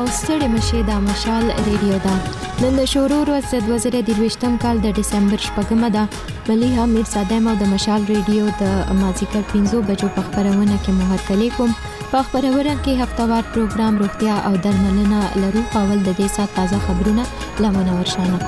ستړي مشه د مشال ریډیو دا نن د شروع ورځ 2023 کال د دسمبر 8 ده. مليها میر صادم او د مشال ریډیو د مازیګر 5 بجو په خبرونه کې مو هرکلی کوم. په خبرونه کې هفتوار پروګرام روغتیا او درملنه لرو. اول د دې سات تازه خبرونه لمنه ورشانه.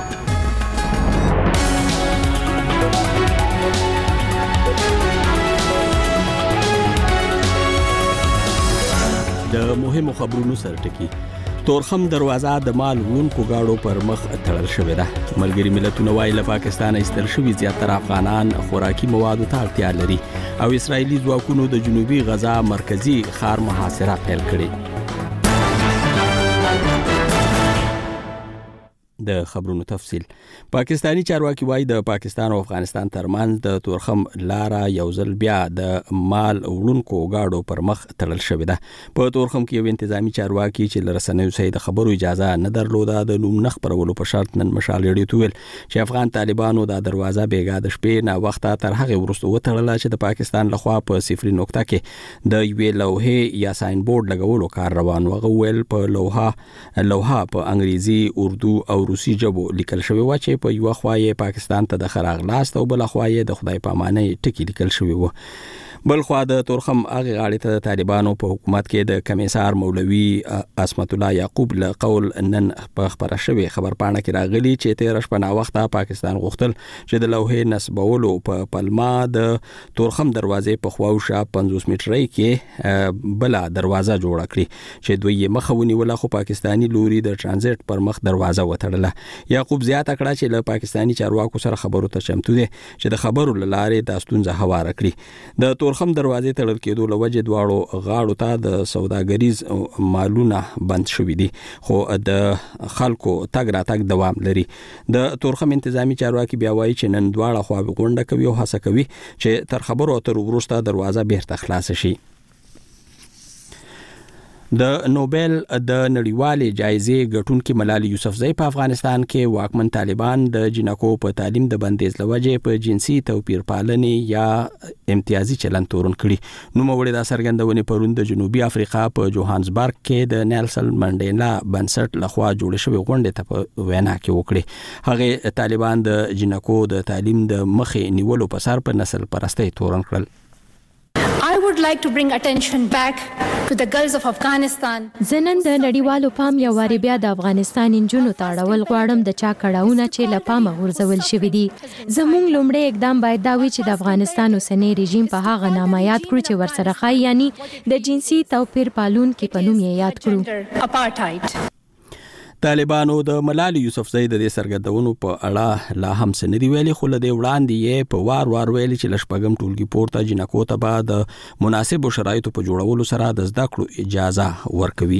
د مهمو خبرونو سرټکی. تورخم دروازه د مال وړونکو گاډو پر مخ تړل شوې ده. ملګری ملتونه وايي له پاکستان ایستل شوي زیاتره افغانان خوراکي موادو ته اړتیا لري او اسرایلی ځواکونو د جنوبي غزا مرکزی ښار محاصره پیل کړې. د خبرونو تفصیل. پاکستانی چارواکي وايي د پاکستان او افغانستان ترمنځ د تورخم لاره یو ځل بیا د مال وړونکو گاډو پر مخ تړل شوې ده. په تورخم کې یو انتظامی چارواکي چې لرسنیو سید خبرو اجازه نه درلوده د نوم نخ پرولو په شرط نن مشال ریډیو ته ویل چې افغان طالبانو د دروازه بیګا د شپې نه وخته تر هغه وروسته وتړله چې د پاکستان لخوا په صفري نقطه کې د یوې لوحې یا ساين بورډ لګولو کار روان و. غوول په لوحه په انګریزي، اردو او روسي ژبو لیکل شوی و چې په یو خوايه پاکستان ته د خراغلاست او بل خوايه د خدای پامانه ټکی لیکل شوی و. بل خوا د تورخم هغه غاړې ته د طالبانو په حکومت کې د کمیسار مولوي عصمت الله یعقوب له قول نن په خبره شوی خبر پاڼه کې راغلی چې 13 شپه نا وخته پاکستان غوښتل چې د لوحې نسبولو په پلما د تورخم دروازې په خواوشه 50 مترۍ کې بل دروازه جوړ کړي چې دوی مخاوني ولا خو پاکستانی لوري د ترانزیت پر مخ دروازه وتړله. یعقوب زیاته کړه چې له پاکستانی چارواکو سره خبرو ته چمتو دي چې د خبرو لاره د استونزه هوار کړي. د تورخم دروازې تړل کېدو لوجه دواړو غاړو ته د سوداګریز مالونه بند شوې دي خو د خلکو تګ راتګ دوام لري. د تورخم انتظامی چارواکي بیا وایي چې نن دواړه خوا غونډه کوي او هڅه کوي چې تر خبرو اترو وروسته دروازه بیرته خلاص شي. د نوبل د نړیوالې جایزې ګټونکي ملالي یوسفزۍ په افغانستان کې واکمن طالبان د جنکو په تعلیم د بندیز لوجه په جنسي توپیر پالنې یا امتیازي چلن تورن کړي. نو موږ د سرګندونې پروند د جنوبي افریقا په جوهانسبرګ کې د نیلسن منډیلا بنسټ لخوا جوړ شوی غونډه ته وینا کې وکړي. هغه طالبان د جنکو د تعلیم د مخې نیولو په سر په نسل پرستۍ تورن کړل. I would like to bring attention back to the girls of Afghanistan. زنن د نړیوالو پام یو واری بیا د افغانستان انجونو تاړول غواړم د چا کړهونه چې لپامه غورځول شوې دي. زموږ لومړی اقدام باید دا وي چې د افغانستان اوسنی رژیم په هغه نامه یاد کړو چې ورسره خای یعنی د جنسي توپیر پالون کې پنوم یې یاد کړو. طالبانو د ملالي یوسفزۍ د سرګردونو په اړه لا هم سندي ویلي خو له دې وړاندې یې په وار ویلي چې لشپګم ټولګي پورته جنکو ته بعد مناسب شرایطو په جوړولو سره د زده کړو اجازه ورکوي.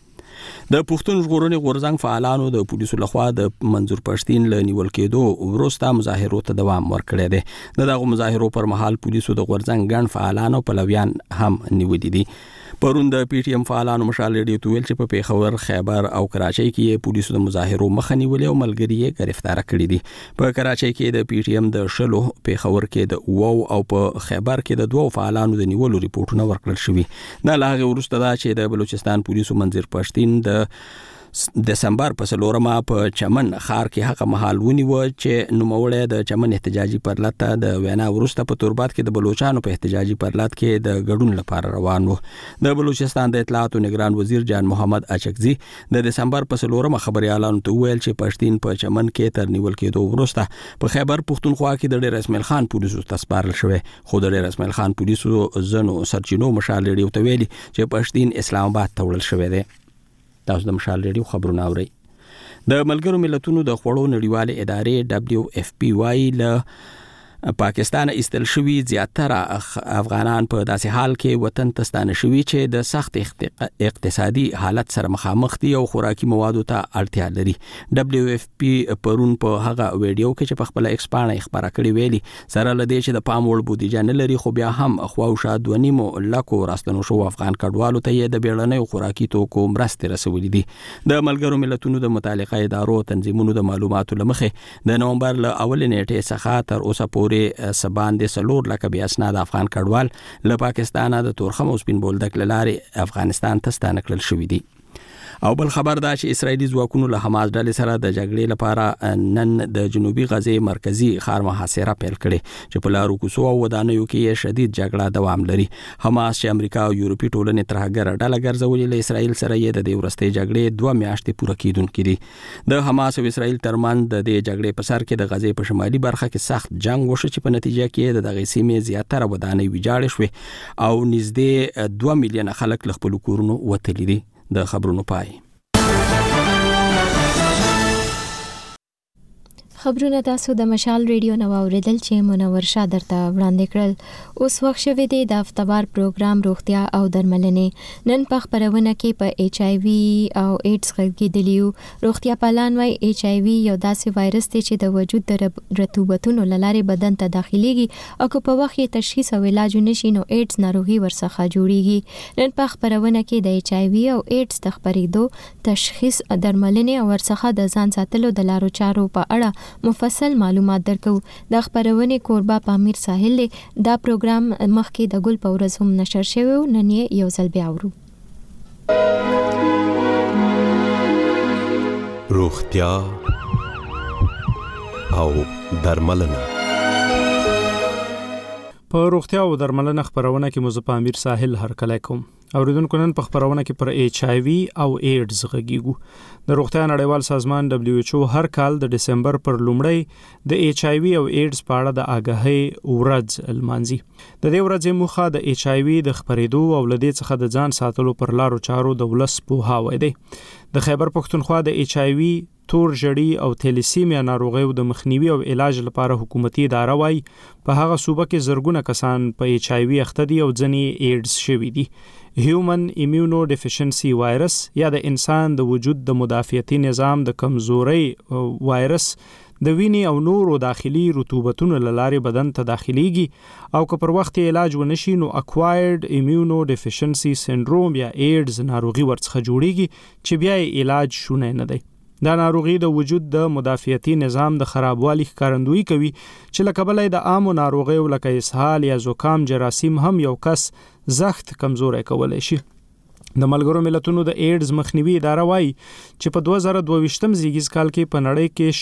د پښتون ژغورنې غورځنګ فعالانو د پولیسو لخوا د منظور پښتين له نیول کېدو وروسته مظاهرو ته دوام ورکړی دی. دغه مظاهرو پر مهال پولیسو د غورځنګ ګڼ فعالانو پلویان هم نیولي دي. پرون د پی ټی ایم فعالانو مشال ریډیو ته ویل چې په پیښور، خیبر او کراچۍ کې پولیسو د مظاهرو مخه نیولې او ملګري یې گرفتار کړي دي. په کراچۍ کې د پی ټی ایم د شلو، پیښور کې د او په خیبر کې د 2 فعالانو د نیولو ریپورتونه ورکړل شوي. نه لا هغه وروسته دا چې د بلوچستان پولیسو منظور پښتين د دسمبر په 4 په چمن ښار کې هغه محل ونیو چې نوموړی د چمن احتجاجي پرلط د وینا وروسته په توربات کې د بلوچستان په احتجاجي پرلط کې د ګډون لپاره روان و. د بلوچستان د اطلاعات او نگران وزیر جان محمد اچکزي د دسمبر په 4 خبريالانو ته ویل چې پښتين په چمن کې تر نیول کېدو وروسته په خیبر پښتونخوا کې د ډېر اسماعیل خان پولیسو تسپارل شوی خو د ډېر اسماعیل خان پولیسو زنو سرچینو مشال ریډیو ته ویلي چې پښتين اسلام آباد ته وړل شوی دی. تاسو د مشال ریډیو خبرونه اورئ. د ملګرو ملتونو د خوړو نړیوالې ادارې WFP وايي له پاکستان ایستل شوی زیاتره افغانان په داسې حال کې وطن ته ستانه شوی چې د سخت اقتصادي حالت سره مخامخ دي او خوراکي موادو ته اړتیا لري. WFP پرون په هغه ویډیو کې چې په خپل ایکس باندې خبره کړې ویلي سره لدې چې د پام وړ بودیجه نه لري خو بیا هم خواوشه 2.5 لکو راستنو شو افغان کډوالو ته د بیړنۍ خوراکي توکو مرستې رسولې دي. د ملګرو ملتونو د متعلقه ادارو تنظیمونو د معلوماتو لمخې د نومبر له اول نیټې څخه تر اوسه پورې سبان د سلور لکه بیا اسناد افغان کډوال له پاکستانه د تورخم او سپین بولدک لارې افغانستان ته ستانه کړل شوې دي. او بل خبر دا چې اسرایلی ځواکونو له حماس ډلې سره د جګړې لپاره نن د جنوبي غزې مرکزی ښار محاصره پیل کړې چې په لارو کوڅو او ودانیو کې شدید جګړه دوام لري. حماس چې امریکا او یورپی ټولنې ترهګر ډله ګرځولې له اسرایل سره یې د دې ورستۍ جګړې 2 میاشتې پوره کیدونکې دي. د حماس او اسرایل ترمنځ د دې جګړې په سر کې د غزې په شمالي برخه کې سخت جنگ وشو چې په نتیجه کې د دغه سیمې زیاتره ودانۍ ویجاړې شوې او نږدې 2 میلیونه خلک له خپل کورونو وتلي دي. د خبرونو پای. خبرونه تاسو د مشال ریډیو نو اوریدل چې منور شاه درته وړاندې کړل. اوس وخت شوه دی د هفتوار پروګرام روغتیا او درملنې. نن په خبرونه کې په ایچ آی وی او ایډز غږیدلیو. روغتیا پالان وايي ایچ آی وی یو داسې وایرس دی چې د وجود د رطوبتونو لاره بدن ته داخليږي او که په وخت یې تشخیص او علاج نشي نو ایډز ناروغي ورڅخه جوړیږي. نن په خبرونه کې د ایچ آی وی او ایډز د خبرېدو تشخیص درملنې او ورڅخه د ځان ساتلو د لارو چارو په اړه مفصل معلومات درکو. د خبرونه کوربه پامیر ساحل دا پروګرام مخکې د ګل په ورځ هم نشر شوی، نن یو ځل بیا ورو. روغتیا او درملنه. په روغتیا او درملنه خبرونه کې مو پامیر ساحل هرکلی کوم. اوریدونکو نن په خبرونه کې پر ایچ آی وی او ایډز غږیږو. د روغتیا نړیوال سازمان دبليو ایچ او هر کال د دسمبر پر لومړۍ د ایچ آی وی او ایډز په اړه د آګاهۍ ورځ المانځي. د دې ورځې موخه د ایچ آی وی د خبرېدو او لدې څخه د ځان ساتلو پر لارو چارو د ولس پوهاوی دی. د خیبر پښتونخوا د ایچ آی وی تور جړی او تیلیسیمیا ناروغیو د مخنیوي او علاج لپاره حکومتي اداره وايي په هغه صوبه کې زرګونه کسان په ایچ آی وی اخته دي او ځنې ایډز شوي دي. هیومن ایمیونو ډیفیشنسي وایرس یا د انسان د وجود د مدافعتي نظام د کمزوري وایرس د وینې او نورو داخلي رطوبتونو لارې بدن ته داخليږي او که پر وخت علاج ونشي نو اکوایرډ ایمیونو ډیفیشنسي سندروم یا ایډز ناروغي ورڅخه جوړیږي چې بیا علاج شونه نه دی. دا ناروغي د وجود د مدافعتي نظام د خرابوالي ښکارندویي کوي چې لکه بلې د عامو ناروغیو لکه اسهال یا زکام جراثیم هم یو کس زخت کمزوري کولای شي. د ملګرو ملتونو د ایډز مخنیوي اداره وايي چې په 2022م زیږیز کال کې په نړۍ کې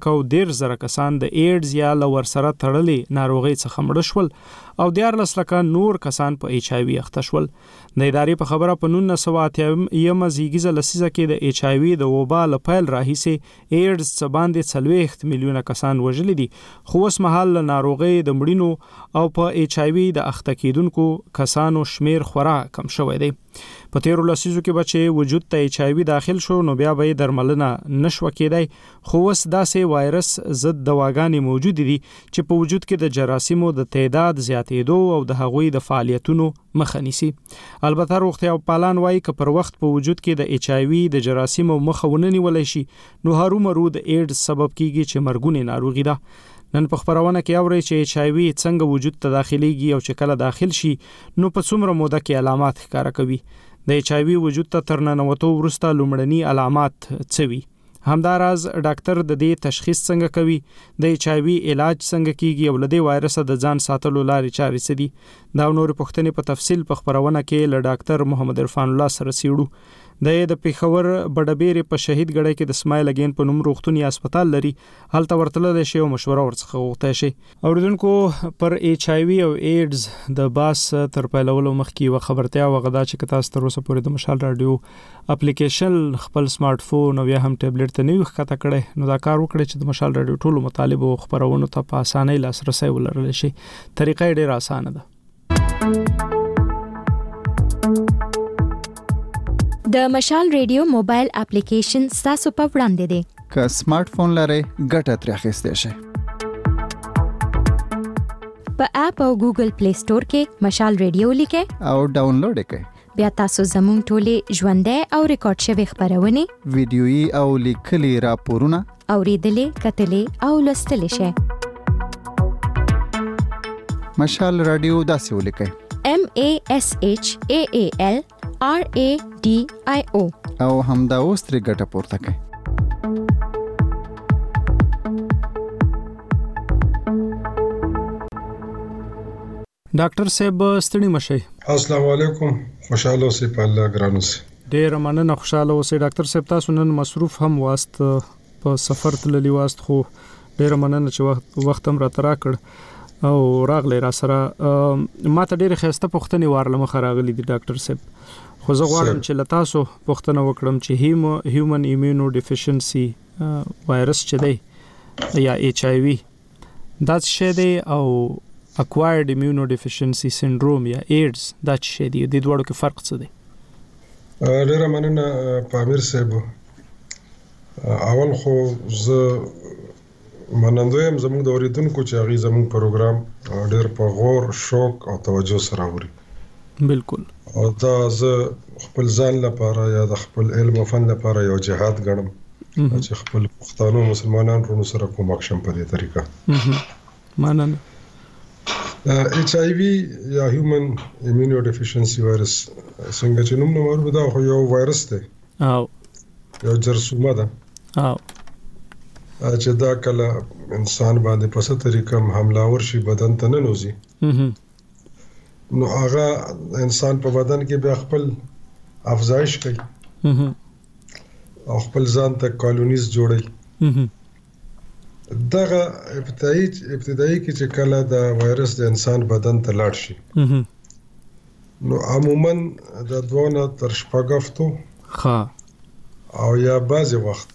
6.1 کسان د ایډز یا لور سره تړلې ناروغي څخه مړ شول او 14 نور کسان په ایچ آی وی اخته شول. د ادارې په خبره په 1980م زیږیز لسیزه کې د ایچ آی وی د وبا لپاره راهیسه ایډز څخه باندې 30 میلیونه کسان وژل دي، خو اوس مهال ناروغي د مړینو او په ایچ آی وی د اخته کیدونکو کسانو شمیر خورا کم شوی دی. په تیرو لسیزو کې بچي وجود ته ایچ آی وی داخل شو نو بیا به درملنه نشو کېدای، خو اوس داسې وایرس ضد دواګانې موجود دي چې په وجود کې د جراثیمو د تعداد زیاتېدو او د هغوی د فعالیتونو مخه نیسي. البته روغتیا پالان وايي چې پر وخت په وجود کې د ایچ آی وی د جراثیمو مخه ونیول شي نو هرومرو د ایډز سبب کیږي چې مرګونه ناروغي ده. نن په خبرونه کې اوري چې ایچ آی وی څنګه وجود ته داخليږي او چې کله داخل شي نو په څومره موده کې علامات ښکاره کوي. د ایچ آی وی وجود ته تر ننوتو وروسته لومړني علامات څه وي؟ همداراز ډاکټر د دې تشخیص څنګه کوي، د ایچ آی وی علاج څنګه کیږي او لدې وایرس د ځان ساتلو لارې چارې څه دي؟ دا نور پوښتنې په تفصیل په خبرونه کې له ډاکټر محمد عرفان الله سره سیړو. د پیښور بډبېرې په شهید ګړی کې د سمایل اگین په نوم روغتوني هسپتال لري، هلته ورتللی شي او مشوره ورڅخه غوښتای شي. اوریدونکو پر ایچ آی وی او ایډز د باس تر پیلولو مخکې یوه خبرتیا وغدا چې تاسو تر اوسه پورې د مشال راډیو اپلیکیشن خپل سمارټ فون او یا هم ټابلیټ ته نه وي ښکته کړی نو دا کار وکړئ چې د مشال راډیو ټولو مطالب او خبرونو ته په اسانۍ لاسرسی ولرلی شي. طریقه یې ډېره اسانه ده. د مشال ریډیو موبایل اپلیکیشن تاسو په وړاندې دی. که سمارټ فون لرئ ګټه ترې اخیستی شئ. په اپ او ګوګل پلی سٹور کې مشال ریډیو لیکئ او ډاونلوډ یې کړئ. بیا تاسو زموږ ټولې ژوندۍ او ریکارډ شوي خبرونه، ویډیويي او لیکلي راپورونه اوریدلې، کتلې او لوستلې شئ. مشال راډیو داسې ولیکئ: MASHAAL RADIO او همدا اوس ترې ګټه پورته کړئ. ډاکټر صاحب ستړي مشئ. السلام علیکم، خوشاله اوسئ په الله ګران اوسئ. ډېر مننه خوشاله اوسئ ډاکټر صاحب تاسو نن مصروف هم واست په سفر تللی واست خو ډېر مننه چې وخت هم راته راکړ او راغلی را سره ما ته ډېر ښایسته پوښتنې وارلمخه راغلي دي ډاکټر صاحب خو زه غواړم چې له تاسو پوښتنه وکړم چې هیومن ایمیونو ډیفیشنسي وایرس چې دی یا HIV دا څه دی او اکوایرډ ایمیونو ډیفیشنسي سنډروم یا ایډز دا څه دی د دوړو کې فرق څه دی؟ ډېر مننه پامیر صاحب. اول خو زه منندوی هم زموږ د اوریدونکو چې هغه زموږ پروګرام ډېر په غور شوق او توجه سره اوري. بالکل. او دا زه خپل ځان لپاره یا د خپل علم او فن لپاره یو جهاد ګڼم چې خپل پښتانه مسلمانانو ورونو سره کومک شم په دې طریقه. مننه. HIV یا هیومن ایمیونو ډیفیشنسي وایرس څنګه چې نوم معلومه ده خو یو وایرس دی او یو جرثومه ده چې دا کله انسان باندې په څه طریقه حمله ورشي بدن ته ننوزي نو هغه انسان په بدن کې بیا خپل افزایش کوي او خپل ځان ته کالونیز جوړي. دغه ابتدایي کې چې کله دا وایرس د انسان بدن ته لاړ شي نو عموما د 2 تر 6 هفتو او یا بعضی وخت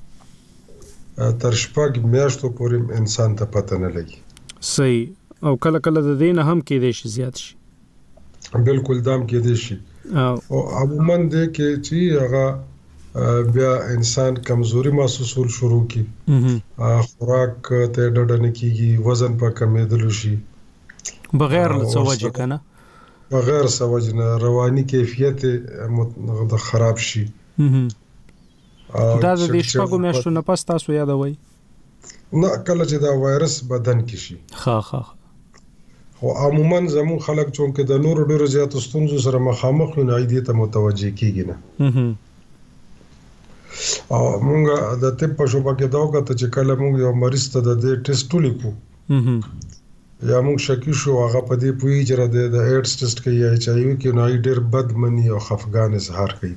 تر 6 میاشتو پورې انسان ته پته نه لګي. صحیح. او کله کله د دین هم کې دی شي زیات شي. بالکل دام کې دی شي او عموما د کې چې هغه بیا انسان کمزوري محسوسول شروع کی خوراک ته ډډه نه کیږي وزن په کمیدل شي بغیر څه وجه کنه بغیر څه وجه نه رواني کیفیت د خراب شي. دا د دې شپږو میاشتو نه پس تاسو یادوي نه کله چې دا وایرس بدن کې شي خو عموما زمون خلک چې د نورو ډیرو زیات ستونزو سره مخامخ وي نه دې ته متوجه کیږي نه. او مونږ د طب په شوبه کې دا وکړه چې کله مونږ یو مریض ته د دې ټیسټ ولیکو یا مونږ شکی شو هغه په دې پوي چې د ایډز ټیسټ کوي یا HIV کې نو ډېر بد منی او خفګان اظهار کوي.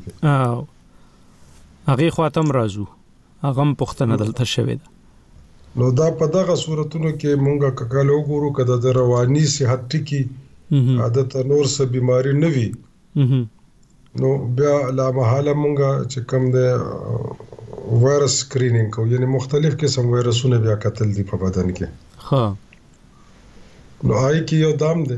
هغه خاطم رازو هغه پښتنه دلته شوی ده نو دا په دغه صورتونو کې مونږه کله وګورو کده د رواني صحت ټکی عادت نور څه بيماري نه وي نو بیا لا محاله مونږه چې کوم د وایرس سکرینینګ کو یعنی مختلف قسم وایرسونه بیا کتل دي په بدن کې. نو آی کې یو دام دی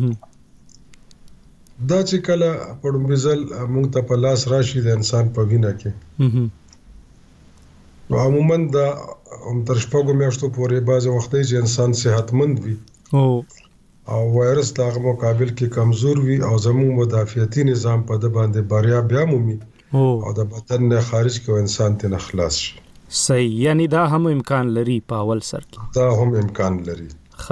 دا چې کله په ډومبزل مونږ ته په لاس راشي د انسان په وینه کې نو عموما دا تر 6 میاشتو پورې بعض وخت چې انسان صحتمند وي او وایرس دغه مقابل کې کمزور وي او زموږ مدافعتي نظام په د باندې بریا بیا مومي او د بدن نه خارج کو انسان ته خلاص شي. صحیح. یعنی دا هم امکان لري په اول سر کې دا هم امکان لري.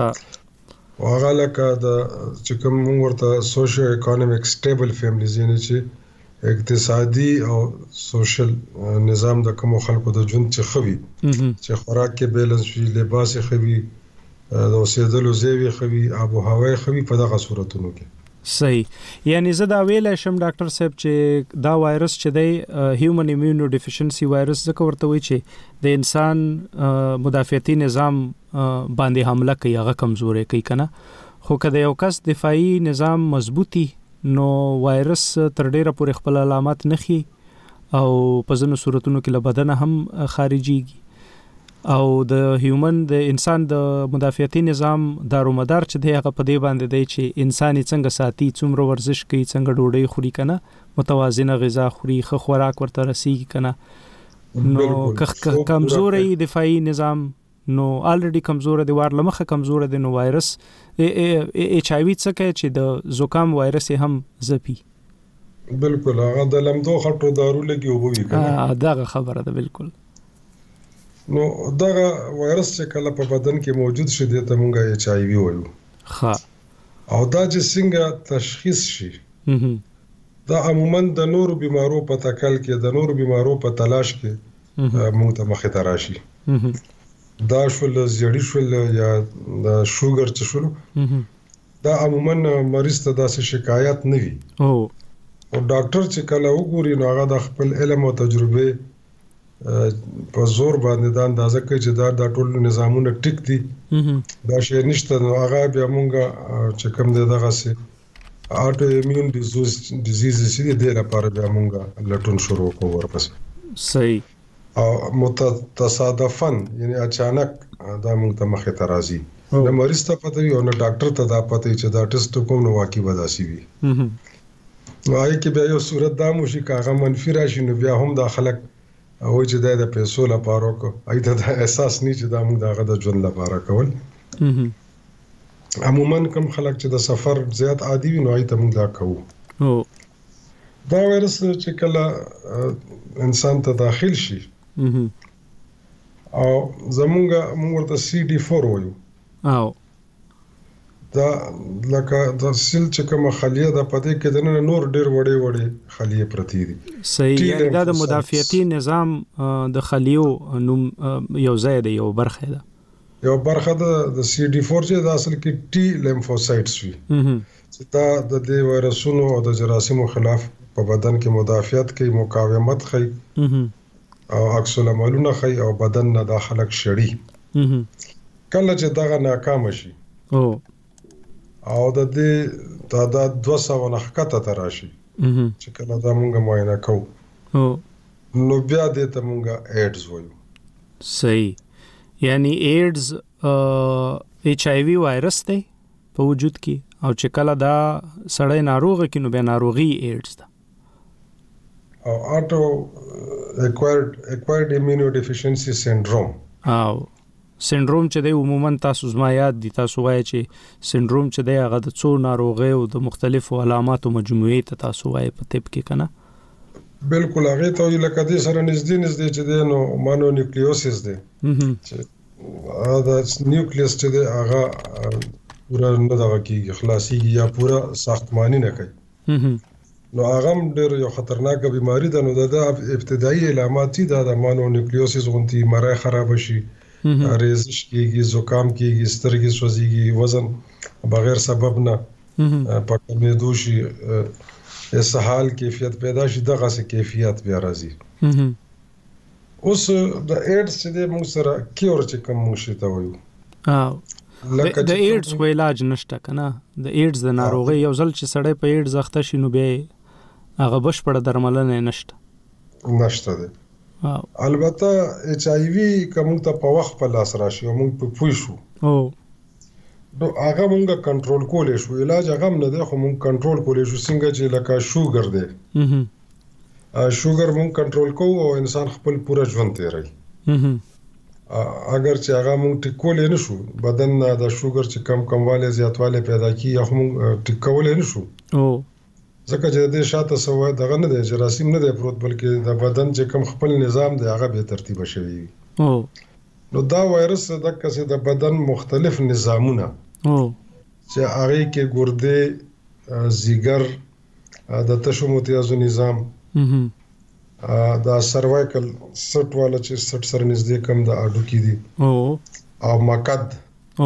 هغه لکه د چې کوم ورته سوشل اکونومیک سټیبل فیملیز یعنی چې اقتصادي او سوشل نظام د کوم خلکو د ژوند چې خوي چې خوراک کې بیلنس وي لباس خوي د اوسېدلو ځای خوي آب او هوا خوي په دغه صورتونو کې. صحیح. یعنی زه دا ویل شم ډاکټر صاحب چې دا وایرس چې دی هیومن ایمیونو ډیفیشنسي وایرس ځکه ورته وایي چې د انسان مدافعتي نظام باندې حمله کوي هغه کمزوري کوي کنه خو کله یو کس دفاعي نظام مضبوطی نو وایرس تر ډیره پورې خپل علامات نخي او په ځینو صورتونو کې له بدن هم خارجيږي او د هیومن د انسان د مدافعتي نظام دارومدار چې دی هغه په دې باندې دی چې انساني څنګه ساتي څومره ورزش کوي څنګه ډوډۍ خوري کنه متوازنه غذا خوري خو خوراک ورته رسیږي کنه نو کمزوري دفاعي نظام نو الریډي کمزور دی ورلمخه کمزور دی نو وایرس HIV څخه چې د زکام وایرس هم زپی. بالکل هغه د لمدو خټو دارو لګي وبوي کنه دغه خبره ده. بالکل. نو دغه وایرس چې کله په بدن کې موجود شي د تمونګه HIV وایو او دا چې څنګه تشخیص شي دا عموما د نورو بیمارو په تکل کې د نورو بیمارو په تلاش کې موږ ته مخې ته راشي. دا شول زیړی شول یا د شوګر چې شول دا عموما مریض ته داسې شکایت نه وي او ډاکټر چې کله وګوري نو هغه د خپل علم او تجربه په زور باندې دا اندازه کوي چې دا ټول نظامونه ټیک دي دا شی نشته نو هغه بیا مونږه چې کوم دی دغه سي اټو ایمیون ډیزیز چې دی لپاره بیا مونږه لټون شروع کوو ورپسې صحیح او تصادفاً یعنی اچانک دا مونږ ته مخه ته راځي نو مریض ته پته وي او نو ډاکټر ته دا پته چې دا ټیسټ کوم نو واقعي بداسي وي نو هغه کې بیا یو صورت دا موشي کاغه منفي راشي نو بیا هم دا خلک او چې د پیسو لپاره کو ایته دا احساس نه چې دا موږ دغه د ژوند لپاره کول عموما کوم خلک چې د سفر زیات عادي وي نو ایته موږ دا کوو دا وایرس چې کله انسان ته داخل شي او موږ ورته CD4 وایو او دا لکه د سیل چې کوم خلیه د پدې کې د نور ډېر وړې خلیه پرتی دي صحیح یعنی دا د مدافعتي نظام د خلیو نوم یو ځای دی یو برخه ده یو برخه د CD4 چې د اصل کې ټي لیمفوسایټس وي چې دا د دې وایرسونو او د جراثیمو خلاف په بدن کې مدافعت کوي مقاومت کوي او عکس العملونه کوي او بدن نه داخلك شړي کله چې دغه ناکام شي او د دې تعداد 200 نخکته تراشي چې کله دا مونږه معاینه کوو نو بیا دې ته مونږه ایډز وایو صحیح یعنی ایډز HIV وایرس دی په وجود کې او چې کله دا سړی ناروغ کې نو بیا ناروغي ایډز ده او اټو اکوایرډ ایمونوډیفیشنسي سندروم او سندروم چې دی عموما تاسو زما یاد دي تاسو وایي چې سندروم چې دی هغه د څو ناروغي او د مختلفو علاماتو مجموعه ته تاسو وایي په طب کې کنه بالکل هغه ته لکه دې سره نږدې چې دی نو مانو نیوکلیوسس دی چې دا نیوکلیوس چې دی هغه پورا نه دا کیږي خلاصيږي یا پورا ساختماني نه کوي نو هغه ډېر یو خطرناک بیماری ده نو دا ابتدایي علامات دي د مانو نیوکلیوسس غونتی مړی خراب شي ریزش کیږي زکام کیږي سترګې سوځيږي وزن بغیر سبب نه پکمېدو شي اسهال کیفیت پیدا شي دغه څه کیفیت بیا راځي اوس د ایډز چې د موږ سره کیور چې کوم شي ته وایو د ایډز خو علاج نشته کنه د ایډز د ناروغي یو ځل چې سړی په ایډز اخته شي نو به هغه بشپړه درملنه نشته دی البته HIV کوم ته په وخت په لاس راشي او موږ په پوي شو نو هغه موږ کنټرول کولای شو علاج هغه نه دی خو موږ کنټرول کولای شو څنګه چې لکه شوګر دی شوګر موږ کنټرول کوو او انسان خپل پورا ژوند تیروي اگر چې هغه موږ ټیکول نه شو بدن نه د شوګر چې کمواله زیاتواله پیدا کی هغه موږ ټیکول نه شو ځکه چې د شاته سوه دغه نه دی جراثیم نه دی پروت بلکې د بدن چې کوم خپل نظام دی هغه به ترتیب شوی نو دا وایرس د کسه د بدن مختلف نظامونه چې هغه کې ګرده زیګر د تشومتیازو نظام دا سروایکل سټ والا چې سټ سره نږدې کم د اډو کې دي او مقد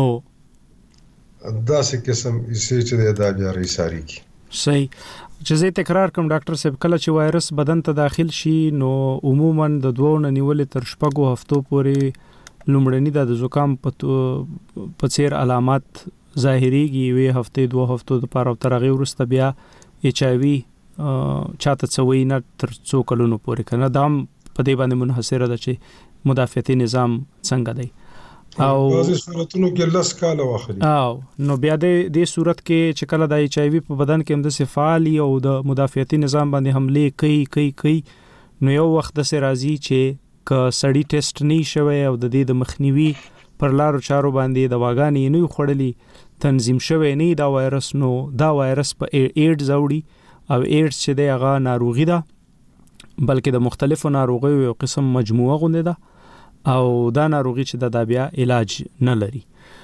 دا څه قسم یې چې د بیا ریساری کی صحیح چې زه تکرار کوم ډاکټر صاحب کله چې وایرس بدن ته داخل شي نو عموما د 2 نه نیولې تر 6 هفتو پورې لومړنی د زکام په څیر علامات ظاهريږي وي هفته 2 هفتو د پاره تر هغه وروسته بیا HIV چاته څوي نه تر 2 کلونو پورې کنه دام په دې باندې منحصره ده چې مدافعتي نظام څنګه دی او بعضی صورتونو کې لس کاله واخلي او نو بیا د دې صورت کې چې کله د HIV په بدن کې هم د فعالي او د مدافعتي نظام باندې حمله کوي نو یو وخت د سرازي چې ک سړی ټیسټ نه شوی او د دې د مخنیوي پر لارو چارو باندې د واګانې نه خړلې تنظیم شوی نه دا وایرس نو دا وایرس په ایډز وړي او ایډز چې د هغه ناروغي ده بلکې د مختلفو ناروغیو یو قسم مجموعه غونډه ده او دا ناروغي چې د بیا علاج نه لري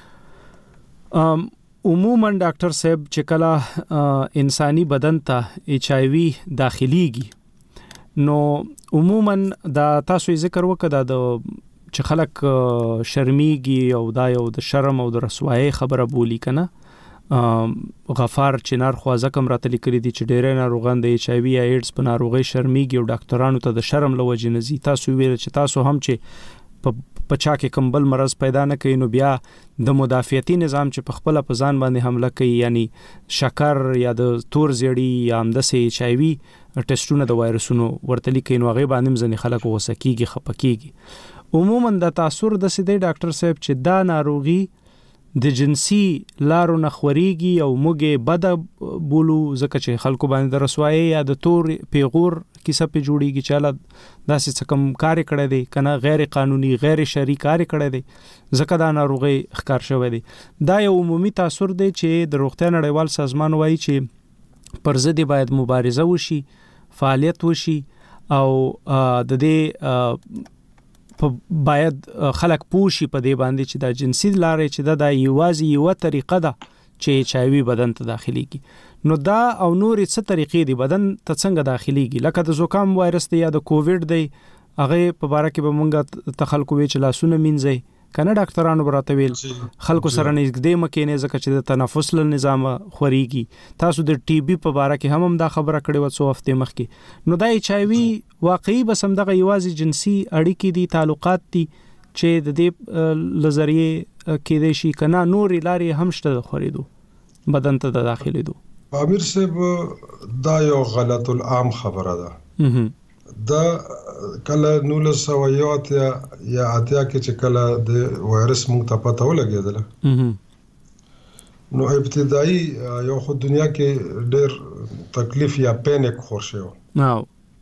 عموما ډاکټر صاحب چې کله انساني بدن ته HIV داخليږي نو عموما دا تاسو ذکر وکړه د چې خلک شرمېږي او دا یو د شرم او د رسوایی خبره بولی کنه غفار چنار خوازه کم راته لیکلي دي چې ډېر ناروغان د ایچ آی وی یا ایډز په ناروغي شرمېږي او ډاکټرانو ته د شرم لوجې نه زی. تاسو ویل چې تاسو هم چې په چا کې کمبل مرض پیدا نه کوي نو بیا د مدافعتي نظام چې په خپل په ځان باندې حمله کوي یعنی شکر یا د تور زیړی یا هم د ایچ آی وی ټیسټونه د وایرسونو ورته لیکي نو هغه باندې ځنې خلک وسکیږي خپکیږي. عموما د تاثر د سیدی ډاکټر صاحب چې دا ناروغي د جنسي لارو نه خوريږي او موږ بد بولو ځکه چې خلکو باندې د رسوایی یا د تور پیغور کیسه په جوړیږي چې الله داسې څه کم کار کړی دی کنه غیر قانوني غیر شرعي کار کړی دی ځکه دا ناروغي ښکار شوی دی. دا یو عمومي تاثر دی چې د روغتیا نړیوال سازمان وایي چې پر ضد باید مبارزه وشي فعالیت وشي او د دې باید خلک پوښي په دې باندې چې دا جنسي لارې چې دا یوازې یو طریقه ده چې ایچ آی وی بدن ته داخليږي. نو دا او نور څه طریقې دي بدن ته څنګه داخليږي لکه د زکام وایرس دی یا د کووډ دی هغه په باره کې به مونږه تخلق وی چې لاسونه مینځي کنه ډاکټرانو براته ویل خلکو سره نږدې مکه نه ځکه چې د تنفس له نظام خوريږي. تاسو د ټي بي په باره کې هم دا خبره کړې و څو هفته مخکې. نو دا ایچ آی وی واقعي بس هم دغه یوازې جنسي اړیکې دي تعلقات دي چې د دې لزریه کې د شي کنه نورې لارې هم شته خوريدو بدن ته داخليدو. امیر صاحب دا یو غلط العام خبره ده. دا کله 1900 یا اتیا کې چې کله د وایرس مونږ ته پته ولګېدله نو ابتدایي یو خو دنیا کې ډېر تکلیف یا پینیک خور شو نو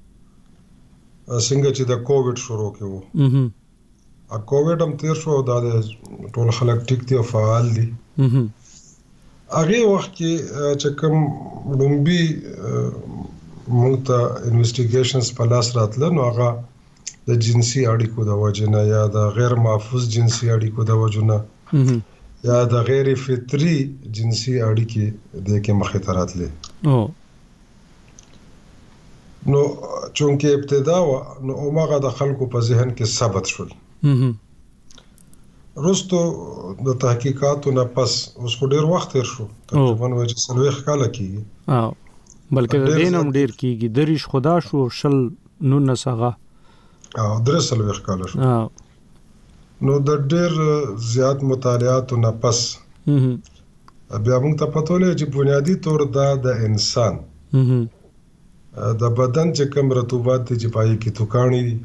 څنګه چې د کووډ شروع کېو ا کووډ هم تیر شو دا ټول خلک ټیک دي او فعال دي. هغه وخت کې چې کوم لومبي مونږ ته انویسټیګیشنز په لاس راتله نو هغه د جنسي اړیکو د وجنه یا د غیر محفوظ جنسي اړیکو د وجنه یا د غیر فطري جنسي اړیکې د کې مخې ته راتله. نو چونکه ابتدا و نو اومغه د خلکو په ذهن کې ثبت شول. رستو د تحقیقاتو نه پس اوس خو ډیر وخت تیر شو تقریبا وایي 40 کال کېږي بلکې د دینم ډیر کېږي دریش خدا شو شل نو نسغه او درسل وخت کال شو. نو د ډیر زیات مطالعاتو نه پس بیا موږ ته پته ولې چې بنیادی طور دا د انسان د بدن چې کوم رطوبات دي چې پای کې توکانی دي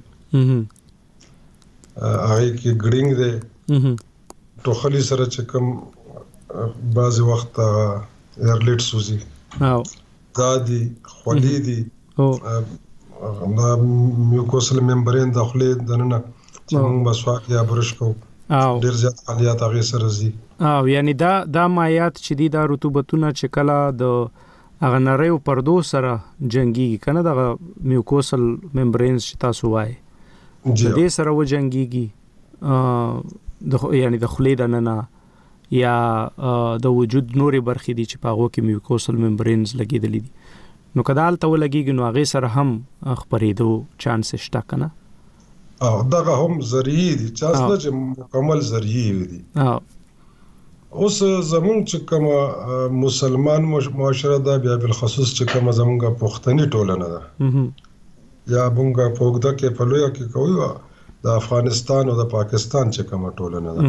هغه کې ګډینګ دي ټوخلی سره چې کوم بعض وخت ایرلیټ سوزي او دادی خولې دي دا میوکوسل ممبرین داخلي دننه چې موږ مسواک یا برش کوو ډیر زیات فعالیت هغه سره زی او یعنی دا مایات چې دي دا رطوبتونه چې کله د هغه نریو پردو سره جنگيږي کنه د میوکوسل ممبرینز چې تاسو وایي د دې سره و جنگيږي یعنی د خولې دننه یا د وجود نوري برخې دي چې پاغو کې میوکوسل ممبرینز لګیدلې دي نو کدال ته ولګيږي نو هغه سره هم خبرېدو چانس شته کنه او دغه هم ذریعي دي چې مکمل ذریعي دي. اوس زمون چې کوم مسلمان معاشره ده بیا بل خصوص چې کوم زمونږه پښتني ټولنه ده یا مونږه په وګړه کې په لویا کې کوي د افغانستان او د پاکستان چې کوم ټولنه ده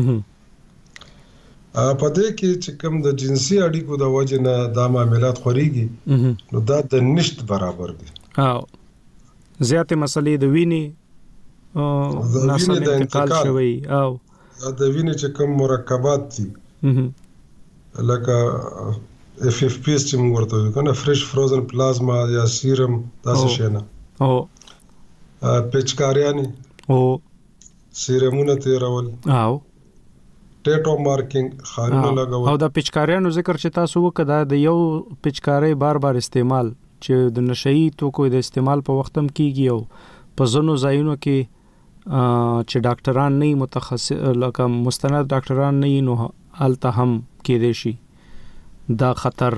په دې کې چې کوم د جنسي اړیکو د وجه نه د معاملات خوريږي نو دا د نشټ برابر دي. او زیاتې مسلې د ویني ناسم انتقال شوی او د ویني چې کوم مرکبات دي لکه FFP چې موږ ورته وایو کنه فرش فروزن پلازما یا سیرم تاسو شنه او پچکاریانی او سیرمونه تیرول او ټیټو مارکینګ خارونه لګول او د پچکاریانو ذکر چې تاسو وکړه د یو پچکاری بار استعمال چې د نشئی توکو د استعمال په وخت هم کیږي او په ځینو ځایونو کې چې ډاکټران نه متخصص لکه مستند ډاکټران نه نو الته هم کې دي شي دا خطر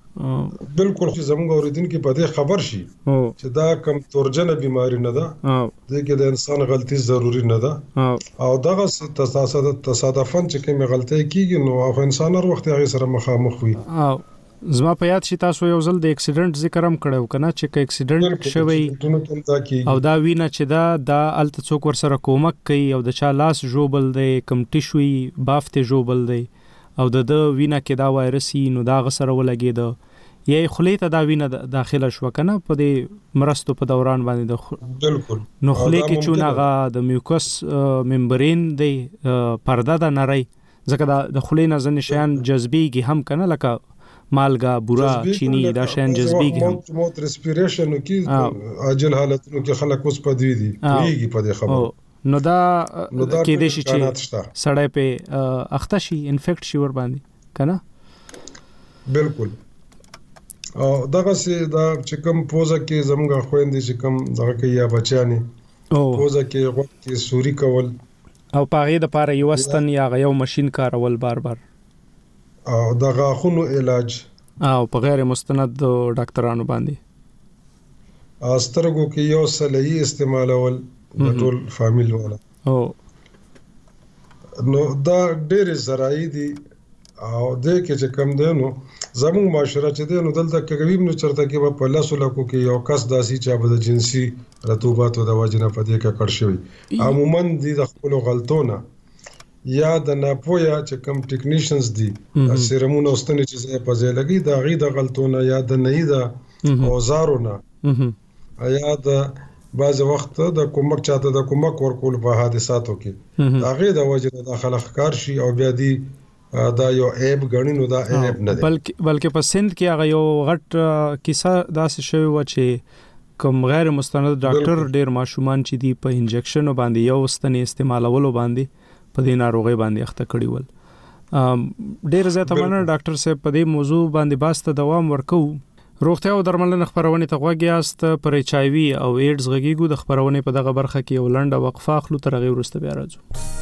بالکل زموږ اوریدونکو په دې خبر شي چې دا کم تورجنه بیماری نه ده د کې د انسان غلطي ضروری نه ده او دغه تصادفاً چې کوم غلطي کیږي نو او انسان هر وخت هغه سره مخامخ وي. زما په یاد شي تاسو یو ځل د اکسیډنټ ذکر هم کړو کنه چې کې اکسیډنټ شوی او دا وینا چې دا الته څوک ور سره کومک کوي او د چا لاس جوبل دی کم ټیشوي بافته جوبل دی او د وینا کې دا وایرسي نو دا غسر ولګي دا یې خلیته دا وینا داخله شو کنه په دې مرستو په دوران باندې بالکل نو خلی کې چونغه د میوکس ممبرین دی پرده د نری ځکه د خلی نه ځنه شیان جذبيږي هم کنه لکه مالګه بورا چینی دا شین جذبيږي هم موت ریسپیریشن کې عاجل حالتونو کې خلک اوس پدوي دي ویږي په دې خبره نو دا کې د شي چې سړی په اخته شي انفیکټ شي ور باندې کنه بالکل او دغه سي دا چې کوم پوزه کې زموږ خويندې چې کوم دغه کې یا بچانی پوزه کې غوږ کې سوري کول او پاره د پاره یو استن یا یو ماشين کارول بار او د غاښونو علاج او په غیر مستند ډاکټرانو باندې سترګو کې یو صلیحي استعمالول د ټول فامیل والا نو دا ډېر زراعي دي او د کې چې کم دی نو زموږ معاشره چې دی نو دلته کوي نو چرته کې په لاسو لکو کې یو کس داسي چې د جنسي رطوبات او د وجنه په دې کې کړ شوی عموما دي د خپل غلطونه یا د ناپویا چې کوم ټیکنیشنز دي سیرمونه واستنه چې په ځای لګي دا غي د غلطونه یا د نه دا اوزارونه یا د بعض وخت د کومک چاته د کومک ورکول په حادثاتو کې هغه د وجه د خلک کار شي او بیا دي دا یو عیب غنی نو دا عیب نه دی بلکې په سند کې هغه یو غټ کیسه داسې شوی و چې کوم غیر مستند ډاکټر ډیر ماشومان چې دی په انجکشن باندې یو ستنې استعمالولو باندې په دې ناروغي باندې اخته کړی ول ډیر زیاته مننه ډاکټر صاحب په دې موضوع باندې باسته دوام ورکو روغتیا او درملنه خبرونه ته غوږیاست پر ایچ آی وی او ایډز غږیږو د خبرونه په دغه برخه کې یو لنډه وقفه اخلو تر هغه وروسته بیا راځو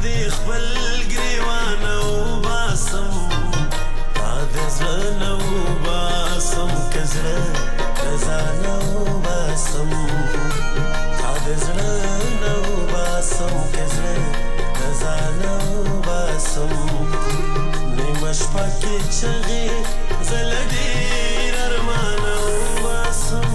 دې خپل ګریوان او باسم تا دې زړه نو باسم کزړه زانه او باسم تا دې زړه نو باسم کزړه زانه او باسم نیمه شپه کې چغې زله ډېر ارمان او باسم